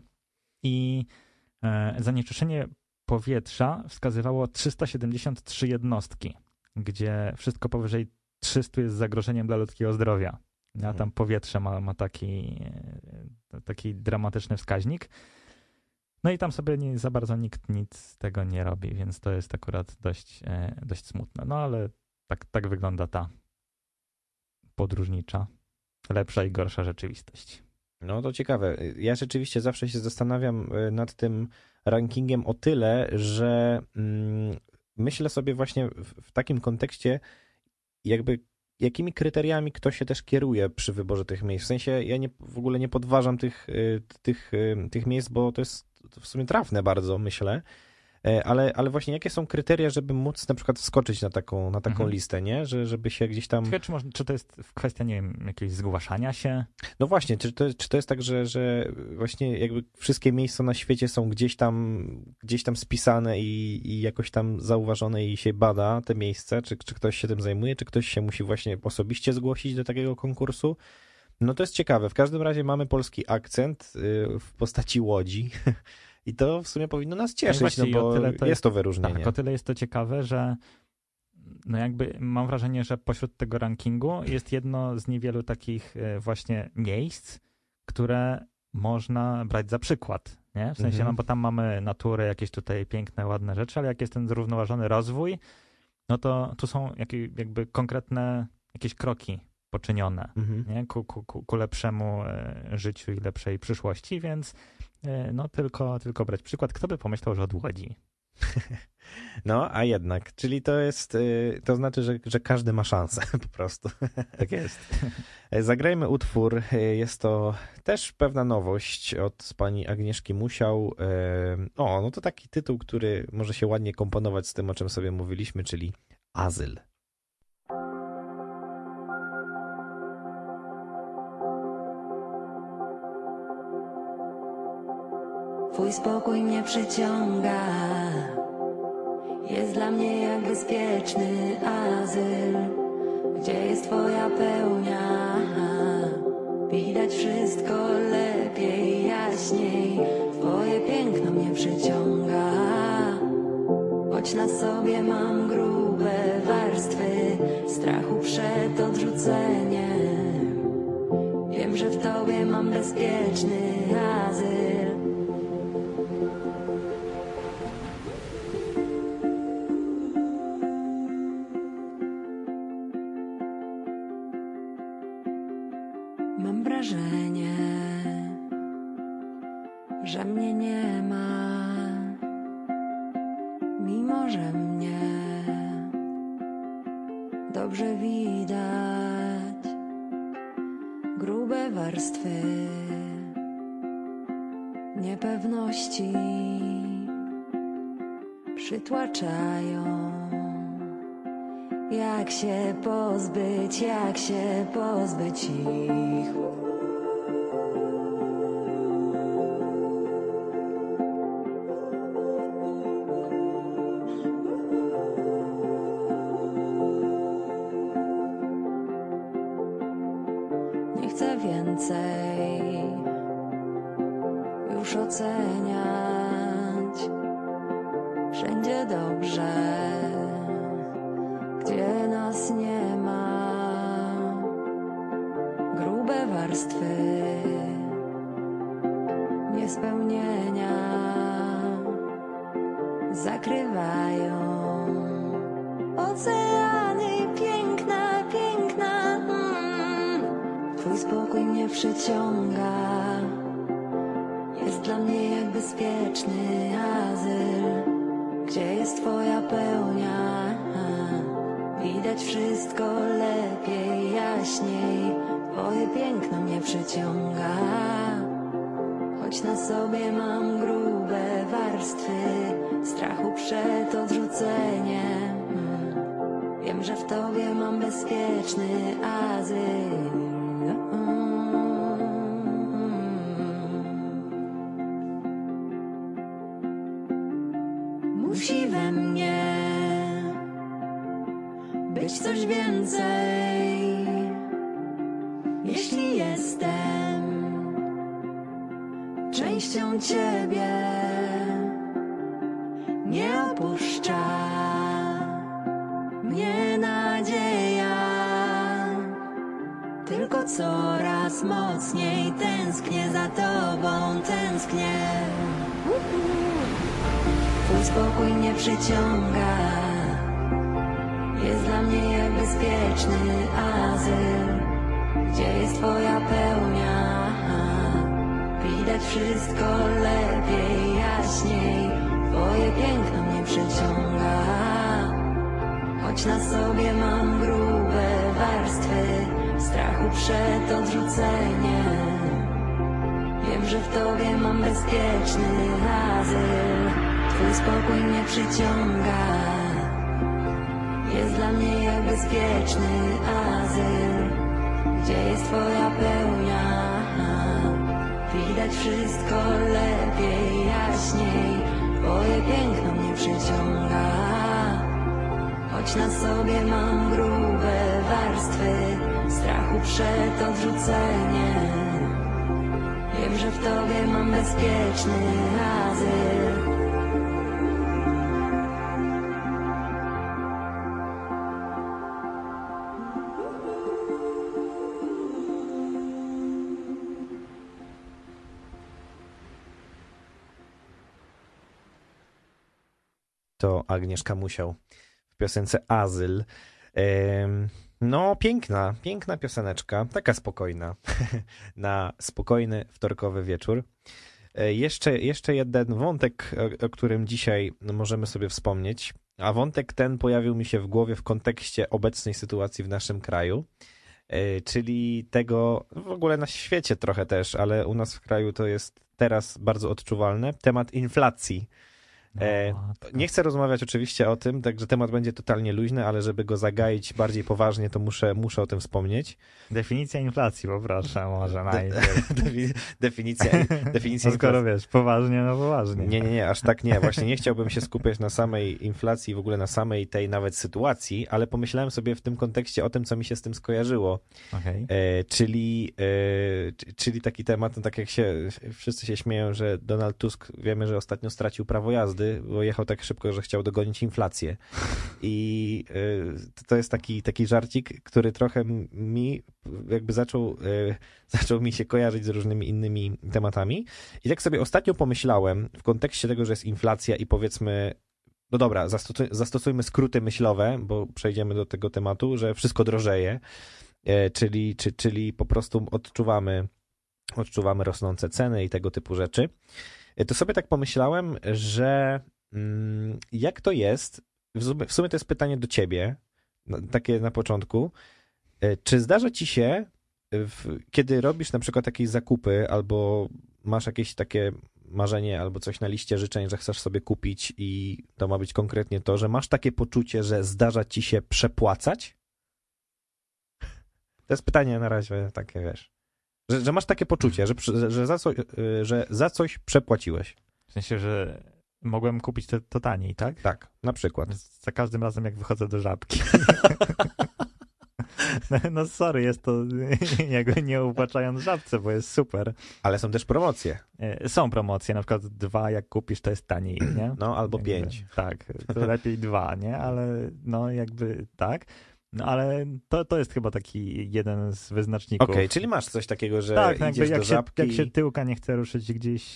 I e, zanieczyszczenie powietrza wskazywało trzysta siedemdziesiąt trzy jednostki, gdzie wszystko powyżej trzysta jest zagrożeniem dla ludzkiego zdrowia. A tam mhm. powietrze ma, ma taki, taki dramatyczny wskaźnik. No i tam sobie nie, za bardzo nikt nic z tego nie robi, więc to jest akurat dość, e, dość smutne. No ale tak, tak wygląda ta podróżnicza, lepsza i gorsza rzeczywistość. No to ciekawe. Ja rzeczywiście zawsze się zastanawiam nad tym rankingiem o tyle, że mm, myślę sobie właśnie w, w takim kontekście, jakby jakimi kryteriami ktoś się też kieruje przy wyborze tych miejsc. W sensie ja nie, w ogóle nie podważam tych, tych, tych miejsc, bo to jest w sumie trafne bardzo, myślę, ale, ale właśnie jakie są kryteria, żeby móc na przykład wskoczyć na taką, na taką mhm. listę, nie? Że, żeby się gdzieś tam... Czy, może, czy to jest kwestia, nie wiem, jakiegoś zgłaszania się? No właśnie, czy to, czy to jest tak, że, że właśnie jakby wszystkie miejsca na świecie są gdzieś tam, gdzieś tam spisane i, i jakoś tam zauważone i się bada te miejsca? Czy, czy ktoś się tym zajmuje? Czy ktoś się musi właśnie osobiście zgłosić do takiego konkursu? No to jest ciekawe. W każdym razie mamy polski akcent w postaci łodzi i to w sumie powinno nas cieszyć, no bo to jest, jest to wyróżnienie. Tak, o tyle jest to ciekawe, że no jakby mam wrażenie, że pośród tego rankingu jest jedno z niewielu takich właśnie miejsc, które można brać za przykład, nie? W sensie, Mhm. no bo tam mamy naturę, jakieś tutaj piękne, ładne rzeczy, ale jak jest ten zrównoważony rozwój, no to tu są jakby, jakby konkretne jakieś kroki poczynione, Mhm. nie? Ku, ku, ku, ku lepszemu e, życiu i lepszej przyszłości, więc e, no tylko, tylko brać przykład. Kto by pomyślał, że od Łodzi? No, a jednak, czyli to jest, to znaczy, że, że każdy ma szansę po prostu. Tak jest. Zagrajmy utwór, jest to też pewna nowość od pani Agnieszki Musiał. O, no to taki tytuł, który może się ładnie komponować z tym, o czym sobie mówiliśmy, czyli Azyl. Twój spokój mnie przyciąga, jest dla mnie jak bezpieczny azyl. Gdzie jest twoja pełnia? Widać wszystko lepiej, jaśniej. Twoje piękno mnie przyciąga, choć na sobie mam grube warstwy strachu przed odrzuceniem. Wiem, że w tobie mam bezpieczny azyl. Mam wrażenie, że mnie nie ma, mimo że mnie dobrze widać. Grube warstwy niepewności przytłaczają. Jak się pozbyć, jak się pozbyć ich? Nie chcę więcej już oceniać. Wszędzie dobrze, gdzie nas nie ma. Grube warstwy niespełnienia zakrywają oceany piękna, piękna. mm. Twój spokój mnie przyciąga, jest dla mnie jak bezpieczny azyl. Gdzie jest twoja pełnia? Widać wszystko lepiej, jaśniej. Twoje piękno mnie przyciąga, choć na sobie mam grube warstwy strachu przed odrzuceniem. Wiem, że w tobie mam bezpieczny azyl. Musi we mnie być coś więcej. Jeśli jestem częścią ciebie, nie opuszcza mnie nadzieja, tylko coraz mocniej tęsknię za tobą, tęsknię. Twój spokój mnie przyciąga, jest dla mnie jak bezpieczny azyl. Gdzie jest twoja pełnia? Widać wszystko lepiej, jaśniej. Twoje piękno mnie przyciąga, choć na sobie mam grube warstwy strachu przed odrzuceniem. Wiem, że w tobie mam bezpieczny azyl. Twój spokój mnie przyciąga, jest dla mnie jak bezpieczny azyl. Gdzie jest twoja pełnia? Widać wszystko lepiej, jaśniej. Twoje piękno mnie przyciąga, choć na sobie mam grube warstwy strachu przed odrzuceniem. Wiem, że w tobie mam bezpieczny azyl. To Agnieszka Musiał w piosence Azyl. Ym, no, piękna, piękna pioseneczka, taka spokojna, na spokojny wtorkowy wieczór. E, jeszcze, jeszcze jeden wątek, o, o którym dzisiaj możemy sobie wspomnieć, a wątek ten pojawił mi się w głowie w kontekście obecnej sytuacji w naszym kraju, e, czyli tego, w ogóle na świecie trochę też, ale u nas w kraju to jest teraz bardzo odczuwalne, temat inflacji. E, nie chcę rozmawiać oczywiście o tym, także temat będzie totalnie luźny, ale żeby go zagaić bardziej poważnie, to muszę, muszę o tym wspomnieć. Definicja inflacji, poproszę, może najpierw. Defi- definicja definicja No skoro inflacji. wiesz, poważnie, no poważnie. Nie, nie, nie, aż tak nie. Właśnie nie chciałbym się skupiać na samej inflacji, w ogóle na samej tej nawet sytuacji, ale pomyślałem sobie w tym kontekście o tym, co mi się z tym skojarzyło. Okay. E, czyli, e, czyli taki temat, no tak jak się wszyscy się śmieją, że Donald Tusk, wiemy, że ostatnio stracił prawo jazdy, bo jechał tak szybko, że chciał dogonić inflację. I y, to jest taki, taki żarcik, który trochę mi jakby zaczął, y, zaczął mi się kojarzyć z różnymi innymi tematami. I tak sobie ostatnio pomyślałem w kontekście tego, że jest inflacja i powiedzmy, no dobra, zastosuj, zastosujmy skróty myślowe, bo przejdziemy do tego tematu, że wszystko drożeje, y, czyli, czy, czyli po prostu odczuwamy, odczuwamy rosnące ceny i tego typu rzeczy. To sobie tak pomyślałem, że mm, jak to jest, w sumie, w sumie to jest pytanie do ciebie, no, takie na początku, czy zdarza ci się, w, kiedy robisz na przykład jakieś zakupy albo masz jakieś takie marzenie albo coś na liście życzeń, że chcesz sobie kupić i to ma być konkretnie to, że masz takie poczucie, że zdarza ci się przepłacać? To jest pytanie na razie takie, wiesz. Że, że masz takie poczucie, że, że, że, za co, że za coś przepłaciłeś. W sensie, że mogłem kupić to, to taniej, tak? Tak, na przykład. Za każdym razem, jak wychodzę do Żabki. No, no sorry, jest to jakby nie upłaczając Żabce, bo jest super. Ale są też promocje. Są promocje, na przykład dwa jak kupisz, to jest taniej, nie? No, albo jakby, pięć. Tak, to lepiej dwa, nie? Ale no jakby tak. No ale to, to jest chyba taki jeden z wyznaczników. Okej, okay, czyli masz coś takiego, że tak, no idziesz jak do się, Żabki. Jak się tyłka nie chce ruszyć gdzieś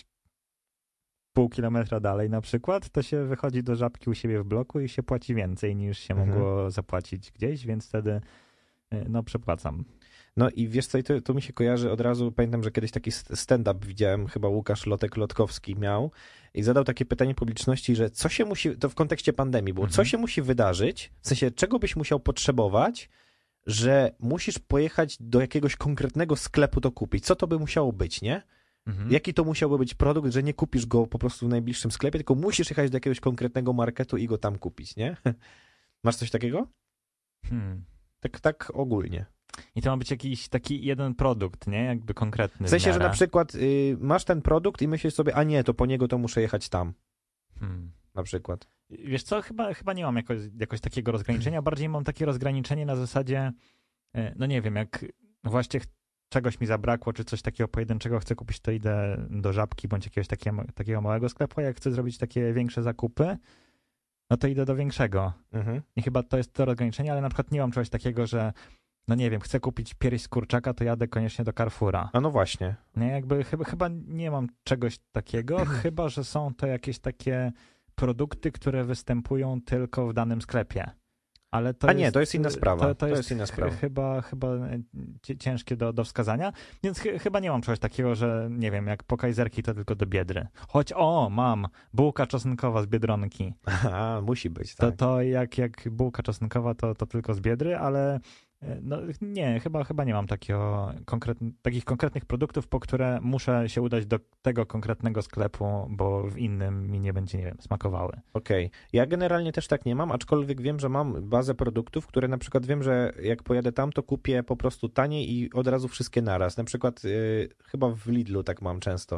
pół kilometra dalej na przykład, to się wychodzi do Żabki u siebie w bloku i się płaci więcej niż się mhm. mogło zapłacić gdzieś, więc wtedy no przepłacam. No i wiesz co, to, to mi się kojarzy od razu, pamiętam, że kiedyś taki stand-up widziałem, chyba Łukasz Lotek-Lotkowski miał i zadał takie pytanie publiczności, że co się musi, to w kontekście pandemii było, mhm. co się musi wydarzyć, w sensie czego byś musiał potrzebować, że musisz pojechać do jakiegoś konkretnego sklepu to kupić. Co to by musiało być, nie? Mhm. Jaki to musiałby być produkt, że nie kupisz go po prostu w najbliższym sklepie, tylko musisz jechać do jakiegoś konkretnego marketu i go tam kupić, nie? Masz coś takiego? Hmm. Tak, tak ogólnie. I to ma być jakiś taki jeden produkt, nie? Jakby konkretny. W sensie, w że na przykład y, masz ten produkt i myślisz sobie, a nie, to po niego to muszę jechać tam. Hmm. Na przykład. Wiesz co, chyba, chyba nie mam jakoś, jakoś takiego rozgraniczenia, bardziej mam takie rozgraniczenie na zasadzie, no nie wiem, jak właśnie czegoś mi zabrakło, czy coś takiego pojedynczego chcę kupić, to idę do Żabki bądź jakiegoś takiego, takiego małego sklepu, a jak chcę zrobić takie większe zakupy, no to idę do większego. Mhm. I chyba to jest to rozgraniczenie, ale na przykład nie mam czegoś takiego, że no nie wiem, chcę kupić pierś z kurczaka, to jadę koniecznie do Carrefoura. A no właśnie. Nie, jakby chyba, chyba nie mam czegoś takiego, chyba że są to jakieś takie produkty, które występują tylko w danym sklepie. Ale to A jest, nie, to jest inna sprawa. To, to, to jest, jest inna sprawa. Ch- chyba, chyba ciężkie do, do wskazania, więc ch- chyba nie mam czegoś takiego, że nie wiem, jak po Kajzerki to tylko do Biedry. Choć o, mam, bułka czosnkowa z Biedronki. A, musi być, tak. To, to jak, jak bułka czosnkowa, to, to tylko z Biedry, ale no nie, chyba, chyba nie mam takiego konkretn- takich konkretnych produktów, po które muszę się udać do tego konkretnego sklepu, bo w innym mi nie będzie, nie wiem, smakowały. Okej. Okay. Ja generalnie też tak nie mam, aczkolwiek wiem, że mam bazę produktów, które na przykład wiem, że jak pojadę tam, to kupię po prostu taniej i od razu wszystkie naraz. Na przykład yy, chyba w Lidlu tak mam często.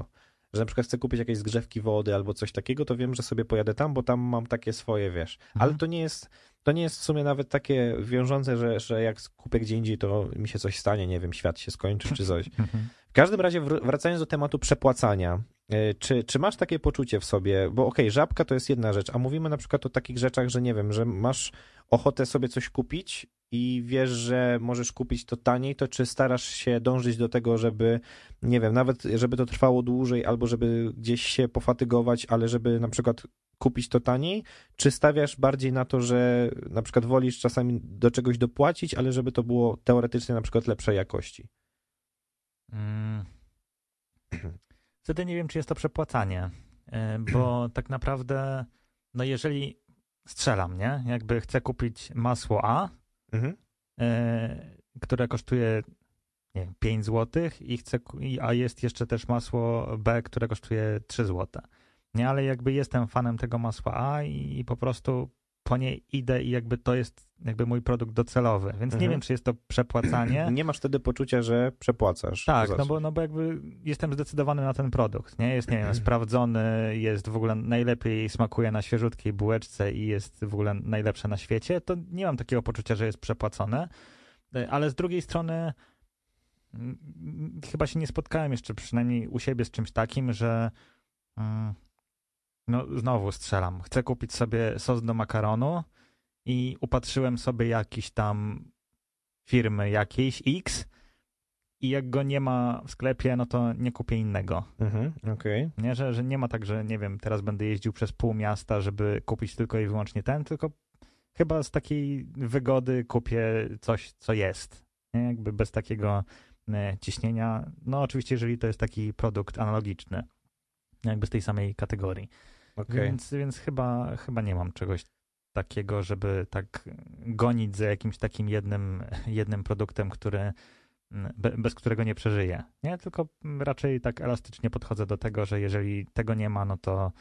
że na przykład chcę kupić jakieś zgrzewki wody albo coś takiego, to wiem, że sobie pojadę tam, bo tam mam takie swoje, wiesz. Mhm. Ale to nie jest, to nie jest w sumie nawet takie wiążące, że, że jak kupię gdzie indziej, to mi się coś stanie, nie wiem, świat się skończy czy coś. Mhm. W każdym razie wr- wracając do tematu przepłacania, yy, czy, czy masz takie poczucie w sobie, bo okej, okay, żabka to jest jedna rzecz, a mówimy na przykład o takich rzeczach, że nie wiem, że masz ochotę sobie coś kupić i wiesz, że możesz kupić to taniej, to czy starasz się dążyć do tego, żeby, nie wiem, nawet żeby to trwało dłużej albo żeby gdzieś się pofatygować, ale żeby na przykład kupić to taniej, czy stawiasz bardziej na to, że na przykład wolisz czasami do czegoś dopłacić, ale żeby to było teoretycznie na przykład lepszej jakości? Mm. Wtedy nie wiem, czy jest to przepłacanie, bo tak naprawdę, no jeżeli strzelam, nie? Jakby chcę kupić masło A, Mhm. które kosztuje nie wiem, pięć złotych i chcę, a jest jeszcze też masło B, które kosztuje trzy złote. Nie, ale jakby jestem fanem tego masła A i, i po prostu po nie idę i jakby to jest jakby mój produkt docelowy, więc Mhm. nie wiem, czy jest to przepłacanie. Nie masz wtedy poczucia, że przepłacasz. Tak, za no bo, coś. no bo jakby jestem zdecydowany na ten produkt, nie? Jest, nie wiem, sprawdzony, jest w ogóle najlepiej smakuje na świeżutkiej bułeczce i jest w ogóle najlepsze na świecie, to nie mam takiego poczucia, że jest przepłacone, ale z drugiej strony mm, chyba się nie spotkałem jeszcze przynajmniej u siebie z czymś takim, że mm, no znowu strzelam, chcę kupić sobie sos do makaronu i upatrzyłem sobie jakiś tam firmy jakiejś X i jak go nie ma w sklepie, no to nie kupię innego. Mhm, okej. Nie, że, że nie ma tak, że nie wiem, teraz będę jeździł przez pół miasta, żeby kupić tylko i wyłącznie ten, tylko chyba z takiej wygody kupię coś, co jest. Nie? Jakby bez takiego e, ciśnienia. No oczywiście, jeżeli to jest taki produkt analogiczny, jakby z tej samej kategorii. Okej. Więc, więc chyba, chyba nie mam czegoś takiego, żeby tak gonić za jakimś takim jednym, jednym produktem, który, be, bez którego nie przeżyję. Nie, tylko raczej tak elastycznie podchodzę do tego, że jeżeli tego nie ma, no to,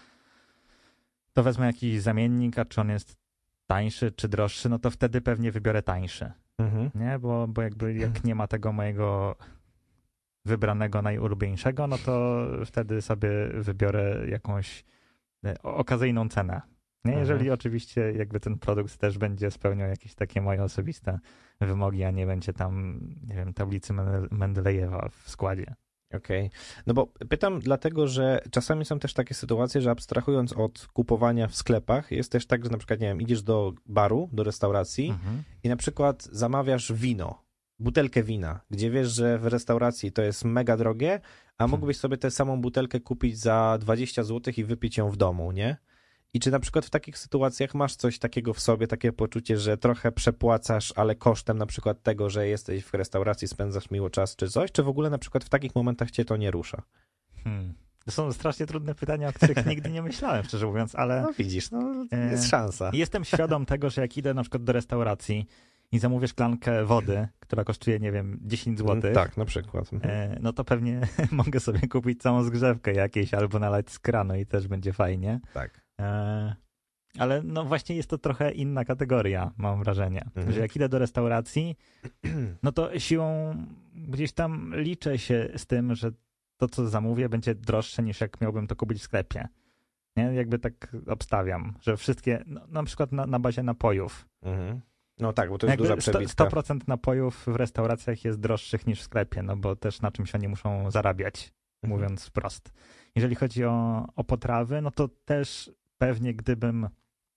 to wezmę jakiś zamiennik, a czy on jest tańszy czy droższy, no to wtedy pewnie wybiorę tańszy. Mhm. Nie, bo, bo jakby jak nie ma tego mojego wybranego najulubieńszego, no to wtedy sobie wybiorę jakąś okazyjną cenę. Nie? Jeżeli Mhm. oczywiście jakby ten produkt też będzie spełniał jakieś takie moje osobiste wymogi, a nie będzie tam, nie wiem, tablicy Mendelejewa w składzie. Okej. No bo pytam dlatego, że czasami są też takie sytuacje, że abstrahując od kupowania w sklepach, jest też tak, że na przykład, nie wiem, idziesz do baru, do restauracji Mhm. i na przykład zamawiasz wino, butelkę wina, gdzie wiesz, że w restauracji to jest mega drogie, a mógłbyś sobie tę samą butelkę kupić za dwadzieścia złotych i wypić ją w domu, nie? I czy na przykład w takich sytuacjach masz coś takiego w sobie, takie poczucie, że trochę przepłacasz, ale kosztem na przykład tego, że jesteś w restauracji, spędzasz miło czas czy coś, czy w ogóle na przykład w takich momentach cię to nie rusza? Hmm. To są strasznie trudne pytania, o których nigdy nie myślałem, szczerze mówiąc, ale No widzisz, no E, jest szansa. jestem świadom tego, że jak idę na przykład do restauracji i zamówię szklankę wody, która kosztuje, nie wiem, dziesięć złotych, Tak, na przykład. Mhm. e, no to pewnie mogę sobie kupić całą zgrzewkę jakieś albo nalać z kranu i też będzie fajnie. Tak. E, ale no właśnie jest to trochę inna kategoria, mam wrażenie, Mhm. że jak idę do restauracji, no to siłą gdzieś tam liczę się z tym, że to, co zamówię, będzie droższe niż jak miałbym to kupić w sklepie. Nie? Jakby tak obstawiam, że wszystkie, no, na przykład na, na bazie napojów. Mhm. No tak, bo to jest Jakby duża sto- przebitka. sto procent napojów w restauracjach jest droższych niż w sklepie, no bo też na czymś oni muszą zarabiać, Mhm. mówiąc wprost. Jeżeli chodzi o, o potrawy, no to też pewnie gdybym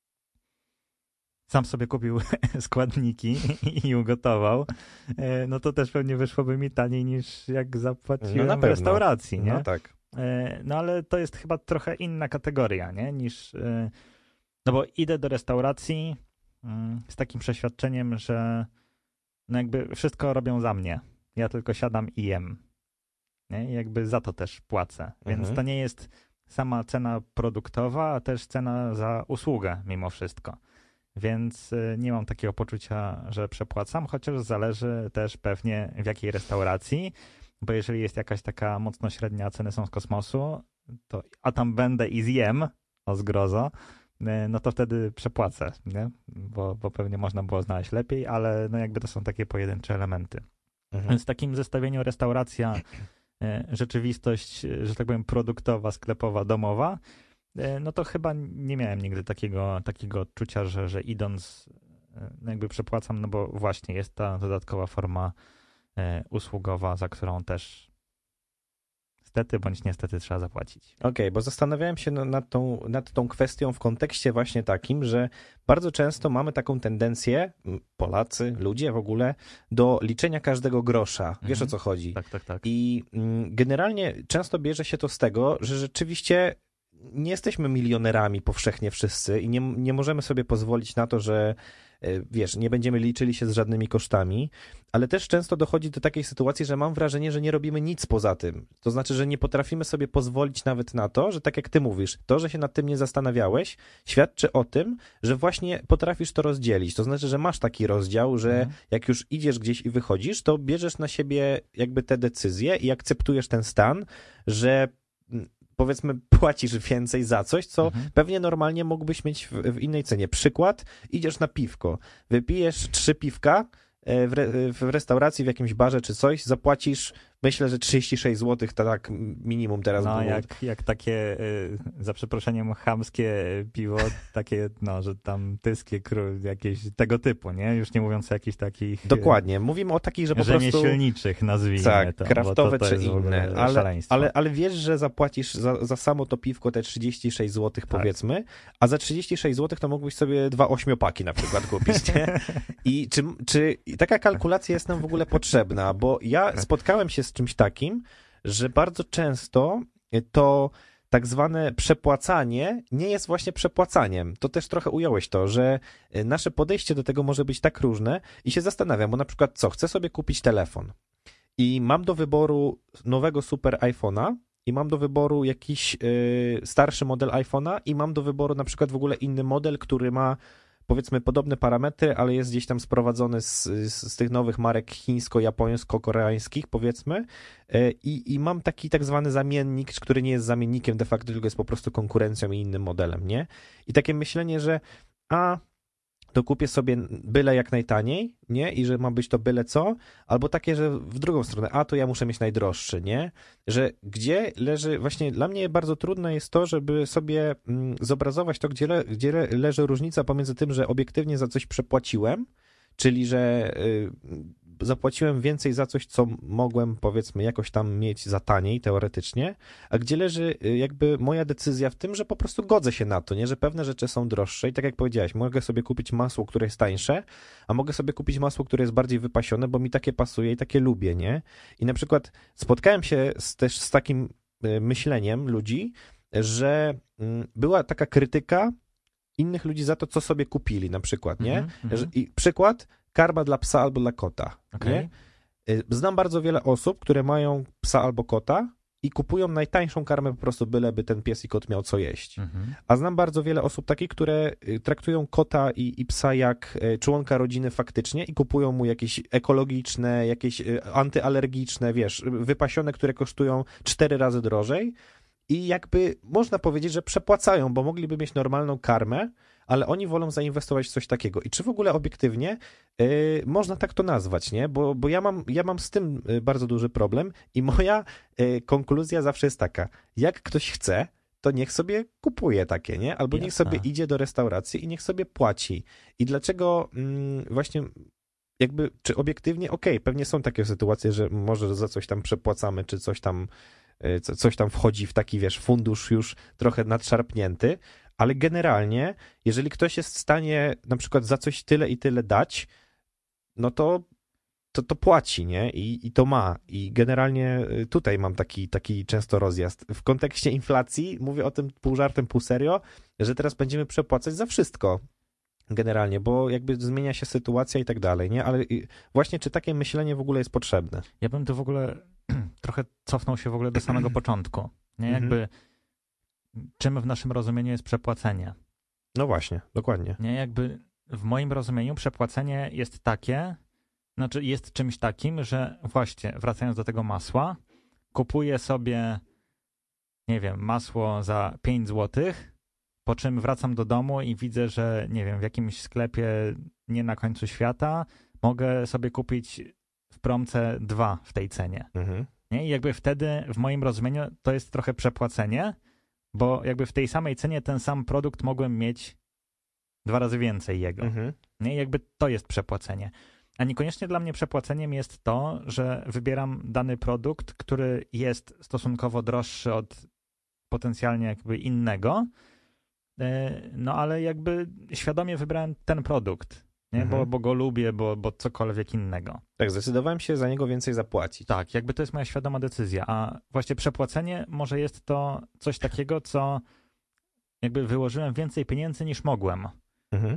sam sobie kupił składniki i ugotował, e, no to też pewnie wyszłoby mi taniej niż jak zapłaciłem No na w pewno. restauracji, nie? No tak. E, No ale to jest chyba trochę inna kategoria, nie? Niż, e, no bo idę do restauracji mm, z takim przeświadczeniem, że no jakby wszystko robią za mnie. Ja tylko siadam i jem. Nie? I jakby za to też płacę. Więc Mhm. to nie jest sama cena produktowa, a też cena za usługę mimo wszystko. Więc y, nie mam takiego poczucia, że przepłacam, chociaż zależy też pewnie w jakiej restauracji, bo jeżeli jest jakaś taka mocno średnia, ceny są z kosmosu, to, a tam będę i zjem, o zgrozo, y, no to wtedy przepłacę, nie? Bo, bo pewnie można było znaleźć lepiej, ale no jakby to są takie pojedyncze elementy. Mhm. Więc w takim zestawieniu restauracja rzeczywistość, że tak powiem, produktowa, sklepowa, domowa, no to chyba nie miałem nigdy takiego, takiego odczucia, że, że idąc no jakby przepłacam, no bo właśnie jest ta dodatkowa forma usługowa, za którą też niestety bądź niestety trzeba zapłacić. Okej, okay, bo zastanawiałem się nad tą, nad tą kwestią w kontekście właśnie takim, że bardzo często mamy taką tendencję, Polacy, ludzie w ogóle, do liczenia każdego grosza. Wiesz, mhm. o co chodzi? Tak, tak, tak. I generalnie często bierze się to z tego, że rzeczywiście nie jesteśmy milionerami powszechnie wszyscy i nie, nie możemy sobie pozwolić na to, że wiesz, nie będziemy liczyli się z żadnymi kosztami, ale też często dochodzi do takiej sytuacji, że mam wrażenie, że nie robimy nic poza tym. To znaczy, że nie potrafimy sobie pozwolić nawet na to, że tak jak ty mówisz, to, że się nad tym nie zastanawiałeś, świadczy o tym, że właśnie potrafisz to rozdzielić. To znaczy, że masz taki rozdział, że mhm. jak już idziesz gdzieś i wychodzisz, to bierzesz na siebie jakby te decyzje i akceptujesz ten stan, że powiedzmy płacisz więcej za coś, co mhm. pewnie normalnie mógłbyś mieć w, w innej cenie. Przykład, idziesz na piwko, wypijesz trzy piwka w, re, w restauracji, w jakimś barze czy coś, zapłacisz, myślę, że trzydzieści sześć złotych, to tak minimum teraz no, było. Jak, jak takie, za przeproszeniem, chamskie piwo, takie, no, że tam tyskie, jakieś tego typu, nie? Już nie mówiąc o jakichś takich... Dokładnie. Mówimy o takich, że po prostu... rzemieślniczych, nazwijmy tak, to. kraftowe to, to czy inne. Ale, ale, ale wiesz, że zapłacisz za, za samo to piwko te trzydzieści sześć złotych, tak. powiedzmy, a za trzydzieści sześć złotych to mógłbyś sobie dwa ośmiopaki na przykład kupić, nie? I czy, czy taka kalkulacja jest nam w ogóle potrzebna? Bo ja spotkałem się z czymś takim, że bardzo często to tak zwane przepłacanie nie jest właśnie przepłacaniem. To też trochę ująłeś to, że nasze podejście do tego może być tak różne i się zastanawiam, bo na przykład co, chcę sobie kupić telefon i mam do wyboru nowego super iPhone'a i mam do wyboru jakiś yy, starszy model iPhone'a i mam do wyboru na przykład w ogóle inny model, który ma powiedzmy podobne parametry, ale jest gdzieś tam sprowadzony z, z, z tych nowych marek chińsko-japońsko-koreańskich, powiedzmy, I, i mam taki tak zwany zamiennik, który nie jest zamiennikiem de facto, tylko jest po prostu konkurencją i innym modelem, nie? I takie myślenie, że a to kupię sobie byle jak najtaniej, nie? I że ma być to byle co, albo takie, że w drugą stronę, a to ja muszę mieć najdroższy, nie? Że gdzie leży, właśnie dla mnie bardzo trudne jest to, żeby sobie mm, zobrazować to, gdzie, le, gdzie le, leży różnica pomiędzy tym, że obiektywnie za coś przepłaciłem, czyli że y, zapłaciłem więcej za coś, co mogłem, powiedzmy, jakoś tam mieć za taniej, teoretycznie, a gdzie leży jakby moja decyzja w tym, że po prostu godzę się na to, nie, że pewne rzeczy są droższe i tak jak powiedziałeś, mogę sobie kupić masło, które jest tańsze, a mogę sobie kupić masło, które jest bardziej wypasione, bo mi takie pasuje i takie lubię, nie? I na przykład spotkałem się z, też z takim myśleniem ludzi, że była taka krytyka innych ludzi za to, co sobie kupili na przykład, nie? Mm-hmm. I przykład, karma dla psa albo dla kota. Okay. Nie? Znam bardzo wiele osób, które mają psa albo kota i kupują najtańszą karmę po prostu byleby ten pies i kot miał co jeść. Mhm. A znam bardzo wiele osób takich, które traktują kota i, i psa jak członka rodziny faktycznie i kupują mu jakieś ekologiczne, jakieś antyalergiczne, wiesz, wypasione, które kosztują cztery razy drożej i jakby można powiedzieć, że przepłacają, bo mogliby mieć normalną karmę, ale oni wolą zainwestować w coś takiego. I czy w ogóle obiektywnie yy, można tak to nazwać, nie? Bo, bo ja, mam, ja mam z tym bardzo duży problem i moja yy, konkluzja zawsze jest taka, jak ktoś chce, to niech sobie kupuje takie, nie? Albo Jasne. Niech sobie idzie do restauracji i niech sobie płaci. I dlaczego yy, właśnie jakby, czy obiektywnie, okej, okay, pewnie są takie sytuacje, że może za coś tam przepłacamy, czy coś tam, yy, coś tam wchodzi w taki, wiesz, fundusz już trochę nadszarpnięty, ale generalnie, jeżeli ktoś jest w stanie na przykład za coś tyle i tyle dać, no to to, to płaci, nie? I, i to ma. I generalnie tutaj mam taki, taki często rozjazd. W kontekście inflacji, mówię o tym pół żartem, pół serio, że teraz będziemy przepłacać za wszystko generalnie, bo jakby zmienia się sytuacja i tak dalej, nie? Ale właśnie czy takie myślenie w ogóle jest potrzebne? Ja bym tu w ogóle trochę cofnął się w ogóle do samego początku, nie? Jakby czym w naszym rozumieniu jest przepłacenie. No właśnie, dokładnie. Nie, jakby w moim rozumieniu przepłacenie jest takie, znaczy jest czymś takim, że właśnie wracając do tego masła, kupuję sobie, nie wiem, masło za pięć złotych, po czym wracam do domu i widzę, że nie wiem, w jakimś sklepie nie na końcu świata mogę sobie kupić w promce dwa w tej cenie. Mhm. Nie? I jakby wtedy w moim rozumieniu to jest trochę przepłacenie, bo jakby w tej samej cenie ten sam produkt mogłem mieć dwa razy więcej jego. Mhm. Nie? I jakby to jest przepłacenie. A niekoniecznie dla mnie przepłaceniem jest to, że wybieram dany produkt, który jest stosunkowo droższy od potencjalnie jakby innego, no ale jakby świadomie wybrałem ten produkt, nie? Mhm. Bo, bo go lubię, bo, bo cokolwiek innego. Tak, zdecydowałem się za niego więcej zapłacić. Tak, jakby to jest moja świadoma decyzja, a właśnie przepłacenie może jest to coś takiego, co jakby wyłożyłem więcej pieniędzy niż mogłem. Mhm.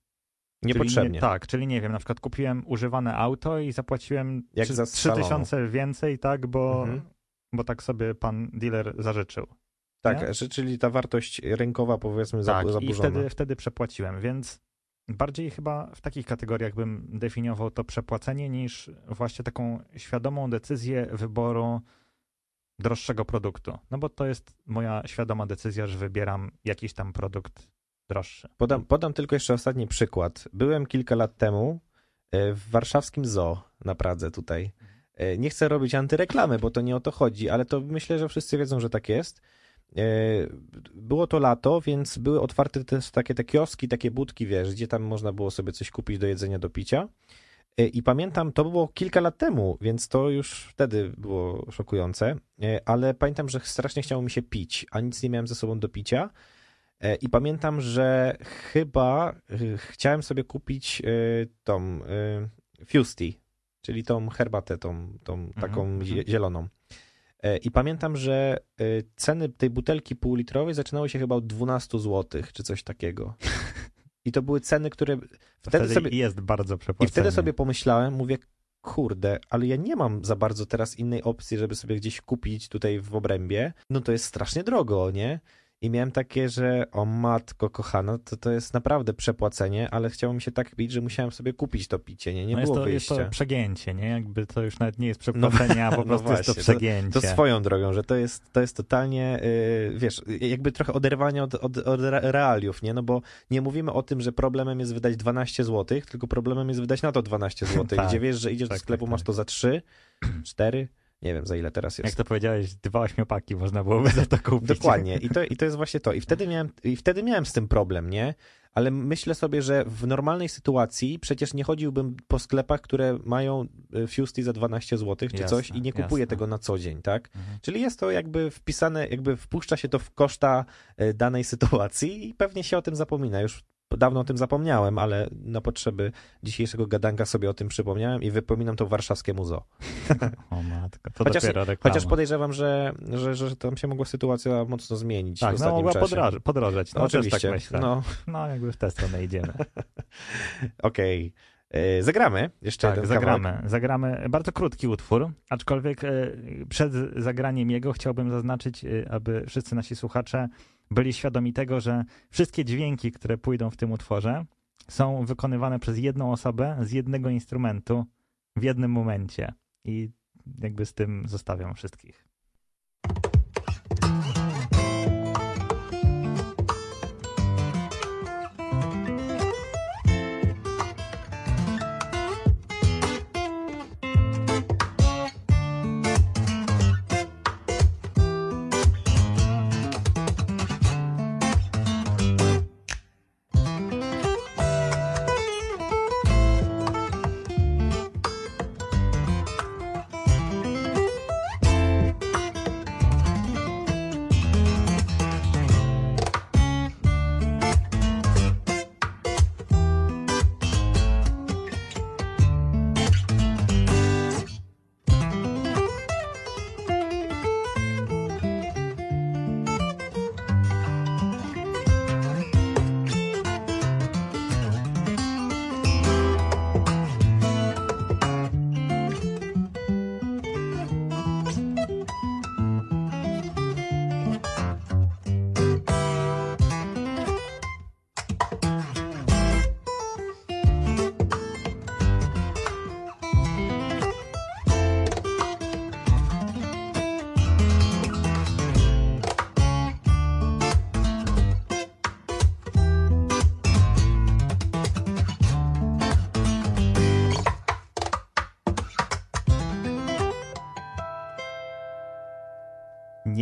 Czyli Niepotrzebnie. Nie, tak, czyli nie wiem, na przykład kupiłem używane auto i zapłaciłem Jak trzy- za trzy salonu. tysiące więcej, tak, bo, Mhm. bo tak sobie pan dealer zażyczył. Tak, nie? że, czyli ta wartość rynkowa powiedzmy Tak, zabu- i zaburzona. wtedy, wtedy przepłaciłem, więc bardziej chyba w takich kategoriach bym definiował to przepłacenie niż właśnie taką świadomą decyzję wyboru droższego produktu. No bo to jest moja świadoma decyzja, że wybieram jakiś tam produkt droższy. Podam, podam tylko jeszcze ostatni przykład. Byłem kilka lat temu e, w warszawskim zoo na Pradze tutaj. E, Nie chcę robić antyreklamy, bo to nie o to chodzi, ale to myślę, że wszyscy wiedzą, że tak jest. E, Było to lato, więc były otwarte też takie te kioski, takie budki, wiesz, gdzie tam można było sobie coś kupić do jedzenia, do picia. E, I pamiętam, to było kilka lat temu, więc to już wtedy było szokujące, E, ale pamiętam, że strasznie chciało mi się pić, a nic nie miałem ze sobą do picia. E, I pamiętam, że chyba e, chciałem sobie kupić e, tą e, Fuse Tea, czyli tą herbatę, tą, tą taką mhm. zie- zieloną. E, I pamiętam, że e, ceny tej butelki półlitrowej zaczynały się chyba od dwanaście złotych, czy coś takiego. I to były ceny, które To wtedy sobie... jest bardzo przepłacenie. I wtedy sobie pomyślałem, mówię, kurde, ale ja nie mam za bardzo teraz innej opcji, żeby sobie gdzieś kupić tutaj w obrębie. No to jest strasznie drogo, nie? I miałem takie, że o matko kochana, to to jest naprawdę przepłacenie, ale chciało mi się tak pić, że musiałem sobie kupić to picie, nie? Nie no jest było to, jest wyjścia. to przegięcie, nie? Jakby to już nawet nie jest przepłacenie, a po no prostu jest to właśnie, przegięcie. To swoją drogą, że to jest, to jest totalnie, yy, wiesz, jakby trochę oderwanie od, od, od re- realiów, nie? No bo nie mówimy o tym, że problemem jest wydać dwanaście złotych, tylko problemem jest wydać na to dwanaście złotych, Tak, gdzie wiesz, że idziesz tak, do sklepu, tak, masz tak. to za trzy, cztery, nie wiem za ile teraz jest. Jak to powiedziałeś, dwa ośmiopaki można byłoby za to kupić. Dokładnie. I to, I to jest właśnie to. I wtedy miałem, i wtedy miałem z tym problem, nie? Ale myślę sobie, że w normalnej sytuacji przecież nie chodziłbym po sklepach, które mają Fuse Tea za dwanaście złotych czy Jasne, coś i nie kupuję jasne. tego na co dzień, tak? Mhm. Czyli jest to jakby wpisane, jakby wpuszcza się to w koszta e, danej sytuacji i pewnie się o tym zapomina. Już dawno o tym zapomniałem, ale na potrzeby dzisiejszego gadanka sobie o tym przypomniałem i wypominam to warszawskiemu zoo. O matko, to Chociaż, dopiero reklama. chociaż podejrzewam, że, że, że tam się mogła sytuacja mocno zmienić w Tak, no ostatnim mogła czasie. podraż- podrożeć. No, No, też oczywiście. tak myślę. No, No, jakby w tę stronę idziemy. okej. E, Zagramy jeszcze Tak, jeden zagramy. kawałek. Zagramy bardzo krótki utwór, aczkolwiek e, przed zagraniem jego chciałbym zaznaczyć, e, aby wszyscy nasi słuchacze byli świadomi tego, że wszystkie dźwięki, które pójdą w tym utworze, są wykonywane przez jedną osobę z jednego instrumentu w jednym momencie. I jakby z tym zostawiam wszystkich.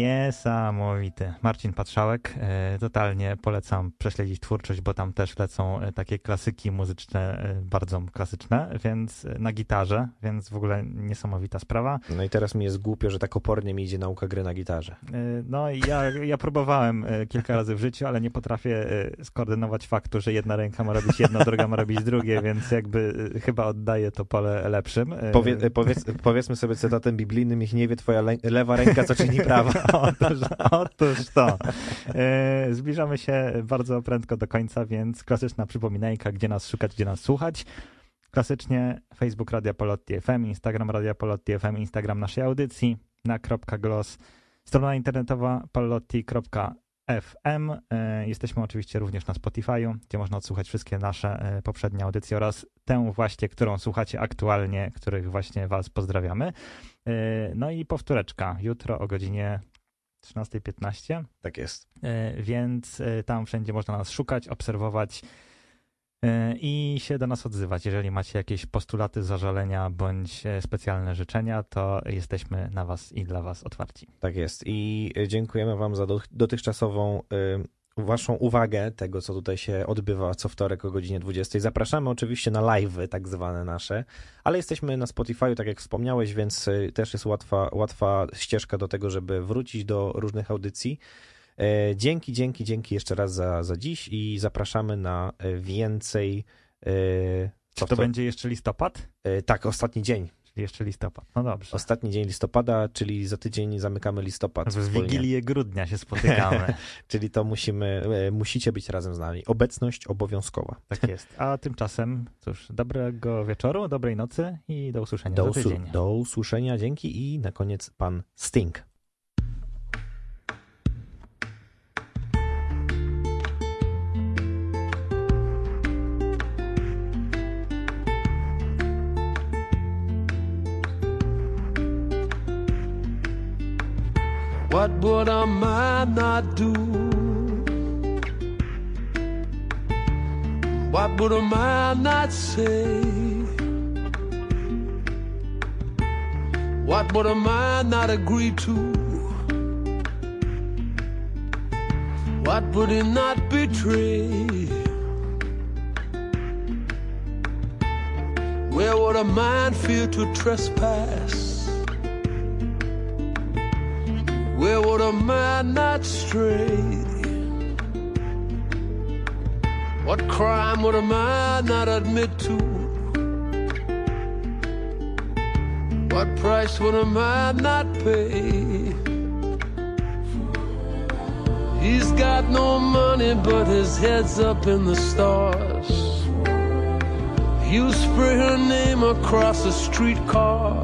Niesamowity. Marcin Patrzałek, e, totalnie polecam prześledzić twórczość, bo tam też lecą e, takie klasyki muzyczne, e, bardzo klasyczne, więc e, na gitarze, więc w ogóle niesamowita sprawa. No i teraz mi jest głupio, że tak opornie mi idzie nauka gry na gitarze. E, no i ja, ja próbowałem e, kilka razy w życiu, ale nie potrafię e, skoordynować faktu, że jedna ręka ma robić jedno, druga ma robić drugie, więc jakby e, chyba oddaję to pole lepszym. E, Powie, powiedz, powiedzmy sobie cytatem biblijnym, niech nie wie twoja le, lewa ręka, co czyni prawa. Otóż, otóż to. E, zbliżamy się bardzo prędko do końca, więc klasyczna przypominajka, gdzie nas szukać, gdzie nas słuchać. Klasycznie Facebook Radia Polotti F M, Instagram Radia Polotti F M, Instagram naszej audycji, na .glos, strona internetowa polotti kropka f m. E, jesteśmy oczywiście również na Spotify'u, gdzie można odsłuchać wszystkie nasze e, poprzednie audycje oraz tę właśnie, którą słuchacie aktualnie, których właśnie was pozdrawiamy. E, no i powtóreczka jutro o godzinie trzynasta piętnaście. Tak jest. E, więc e, tam wszędzie można nas szukać, obserwować i się do nas odzywać. Jeżeli macie jakieś postulaty, zażalenia bądź specjalne życzenia, to jesteśmy na was i dla was otwarci. Tak jest. I dziękujemy wam za dotychczasową y, waszą uwagę tego, co tutaj się odbywa co wtorek o godzinie dwudziestej. Zapraszamy oczywiście na live'y tak zwane nasze, ale jesteśmy na Spotify'u, tak jak wspomniałeś, więc też jest łatwa, łatwa ścieżka do tego, żeby wrócić do różnych audycji. Dzięki, dzięki, dzięki jeszcze raz za, za dziś i zapraszamy na więcej. Czy to będzie jeszcze listopad? Tak, ostatni dzień. Czyli jeszcze listopad, no dobrze. Ostatni dzień listopada, czyli za tydzień zamykamy listopad. W Wigilię grudnia się spotykamy. Czyli to musimy, musicie być razem z nami. Obecność obowiązkowa. Tak jest. A tymczasem, cóż, dobrego wieczoru, dobrej nocy i do usłyszenia do za tydzień. Do usłyszenia, dzięki i na koniec pan Sting. What would a man not do? What would a man not say? What would a man not agree to? What would he not betray? Where would a man fear to trespass? Where would a man not stray? What crime would a man not admit to? What price would a man not pay? He's got no money, but his head's up in the stars. You spray her name across a streetcar.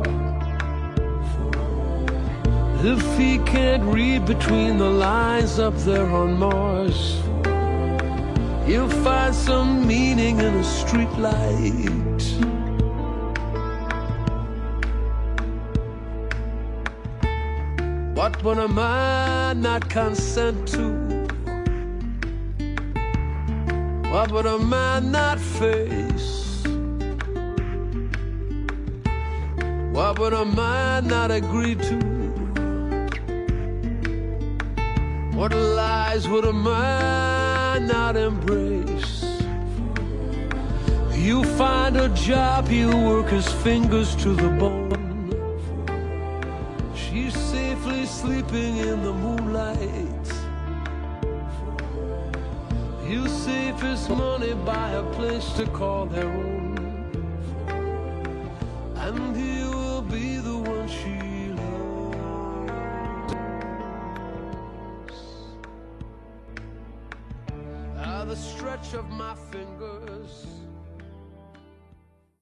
If he can't read between the lines up there on Mars, he'll find some meaning in a street light. What would a man not consent to? What would a man not face? What would a man not agree to? What lies would a man not embrace? You find a job, he'll work his fingers to the bone. She's safely sleeping in the moonlight. He'll save his money, buy a place to call their own, and he will be the one she the stretch of my fingers.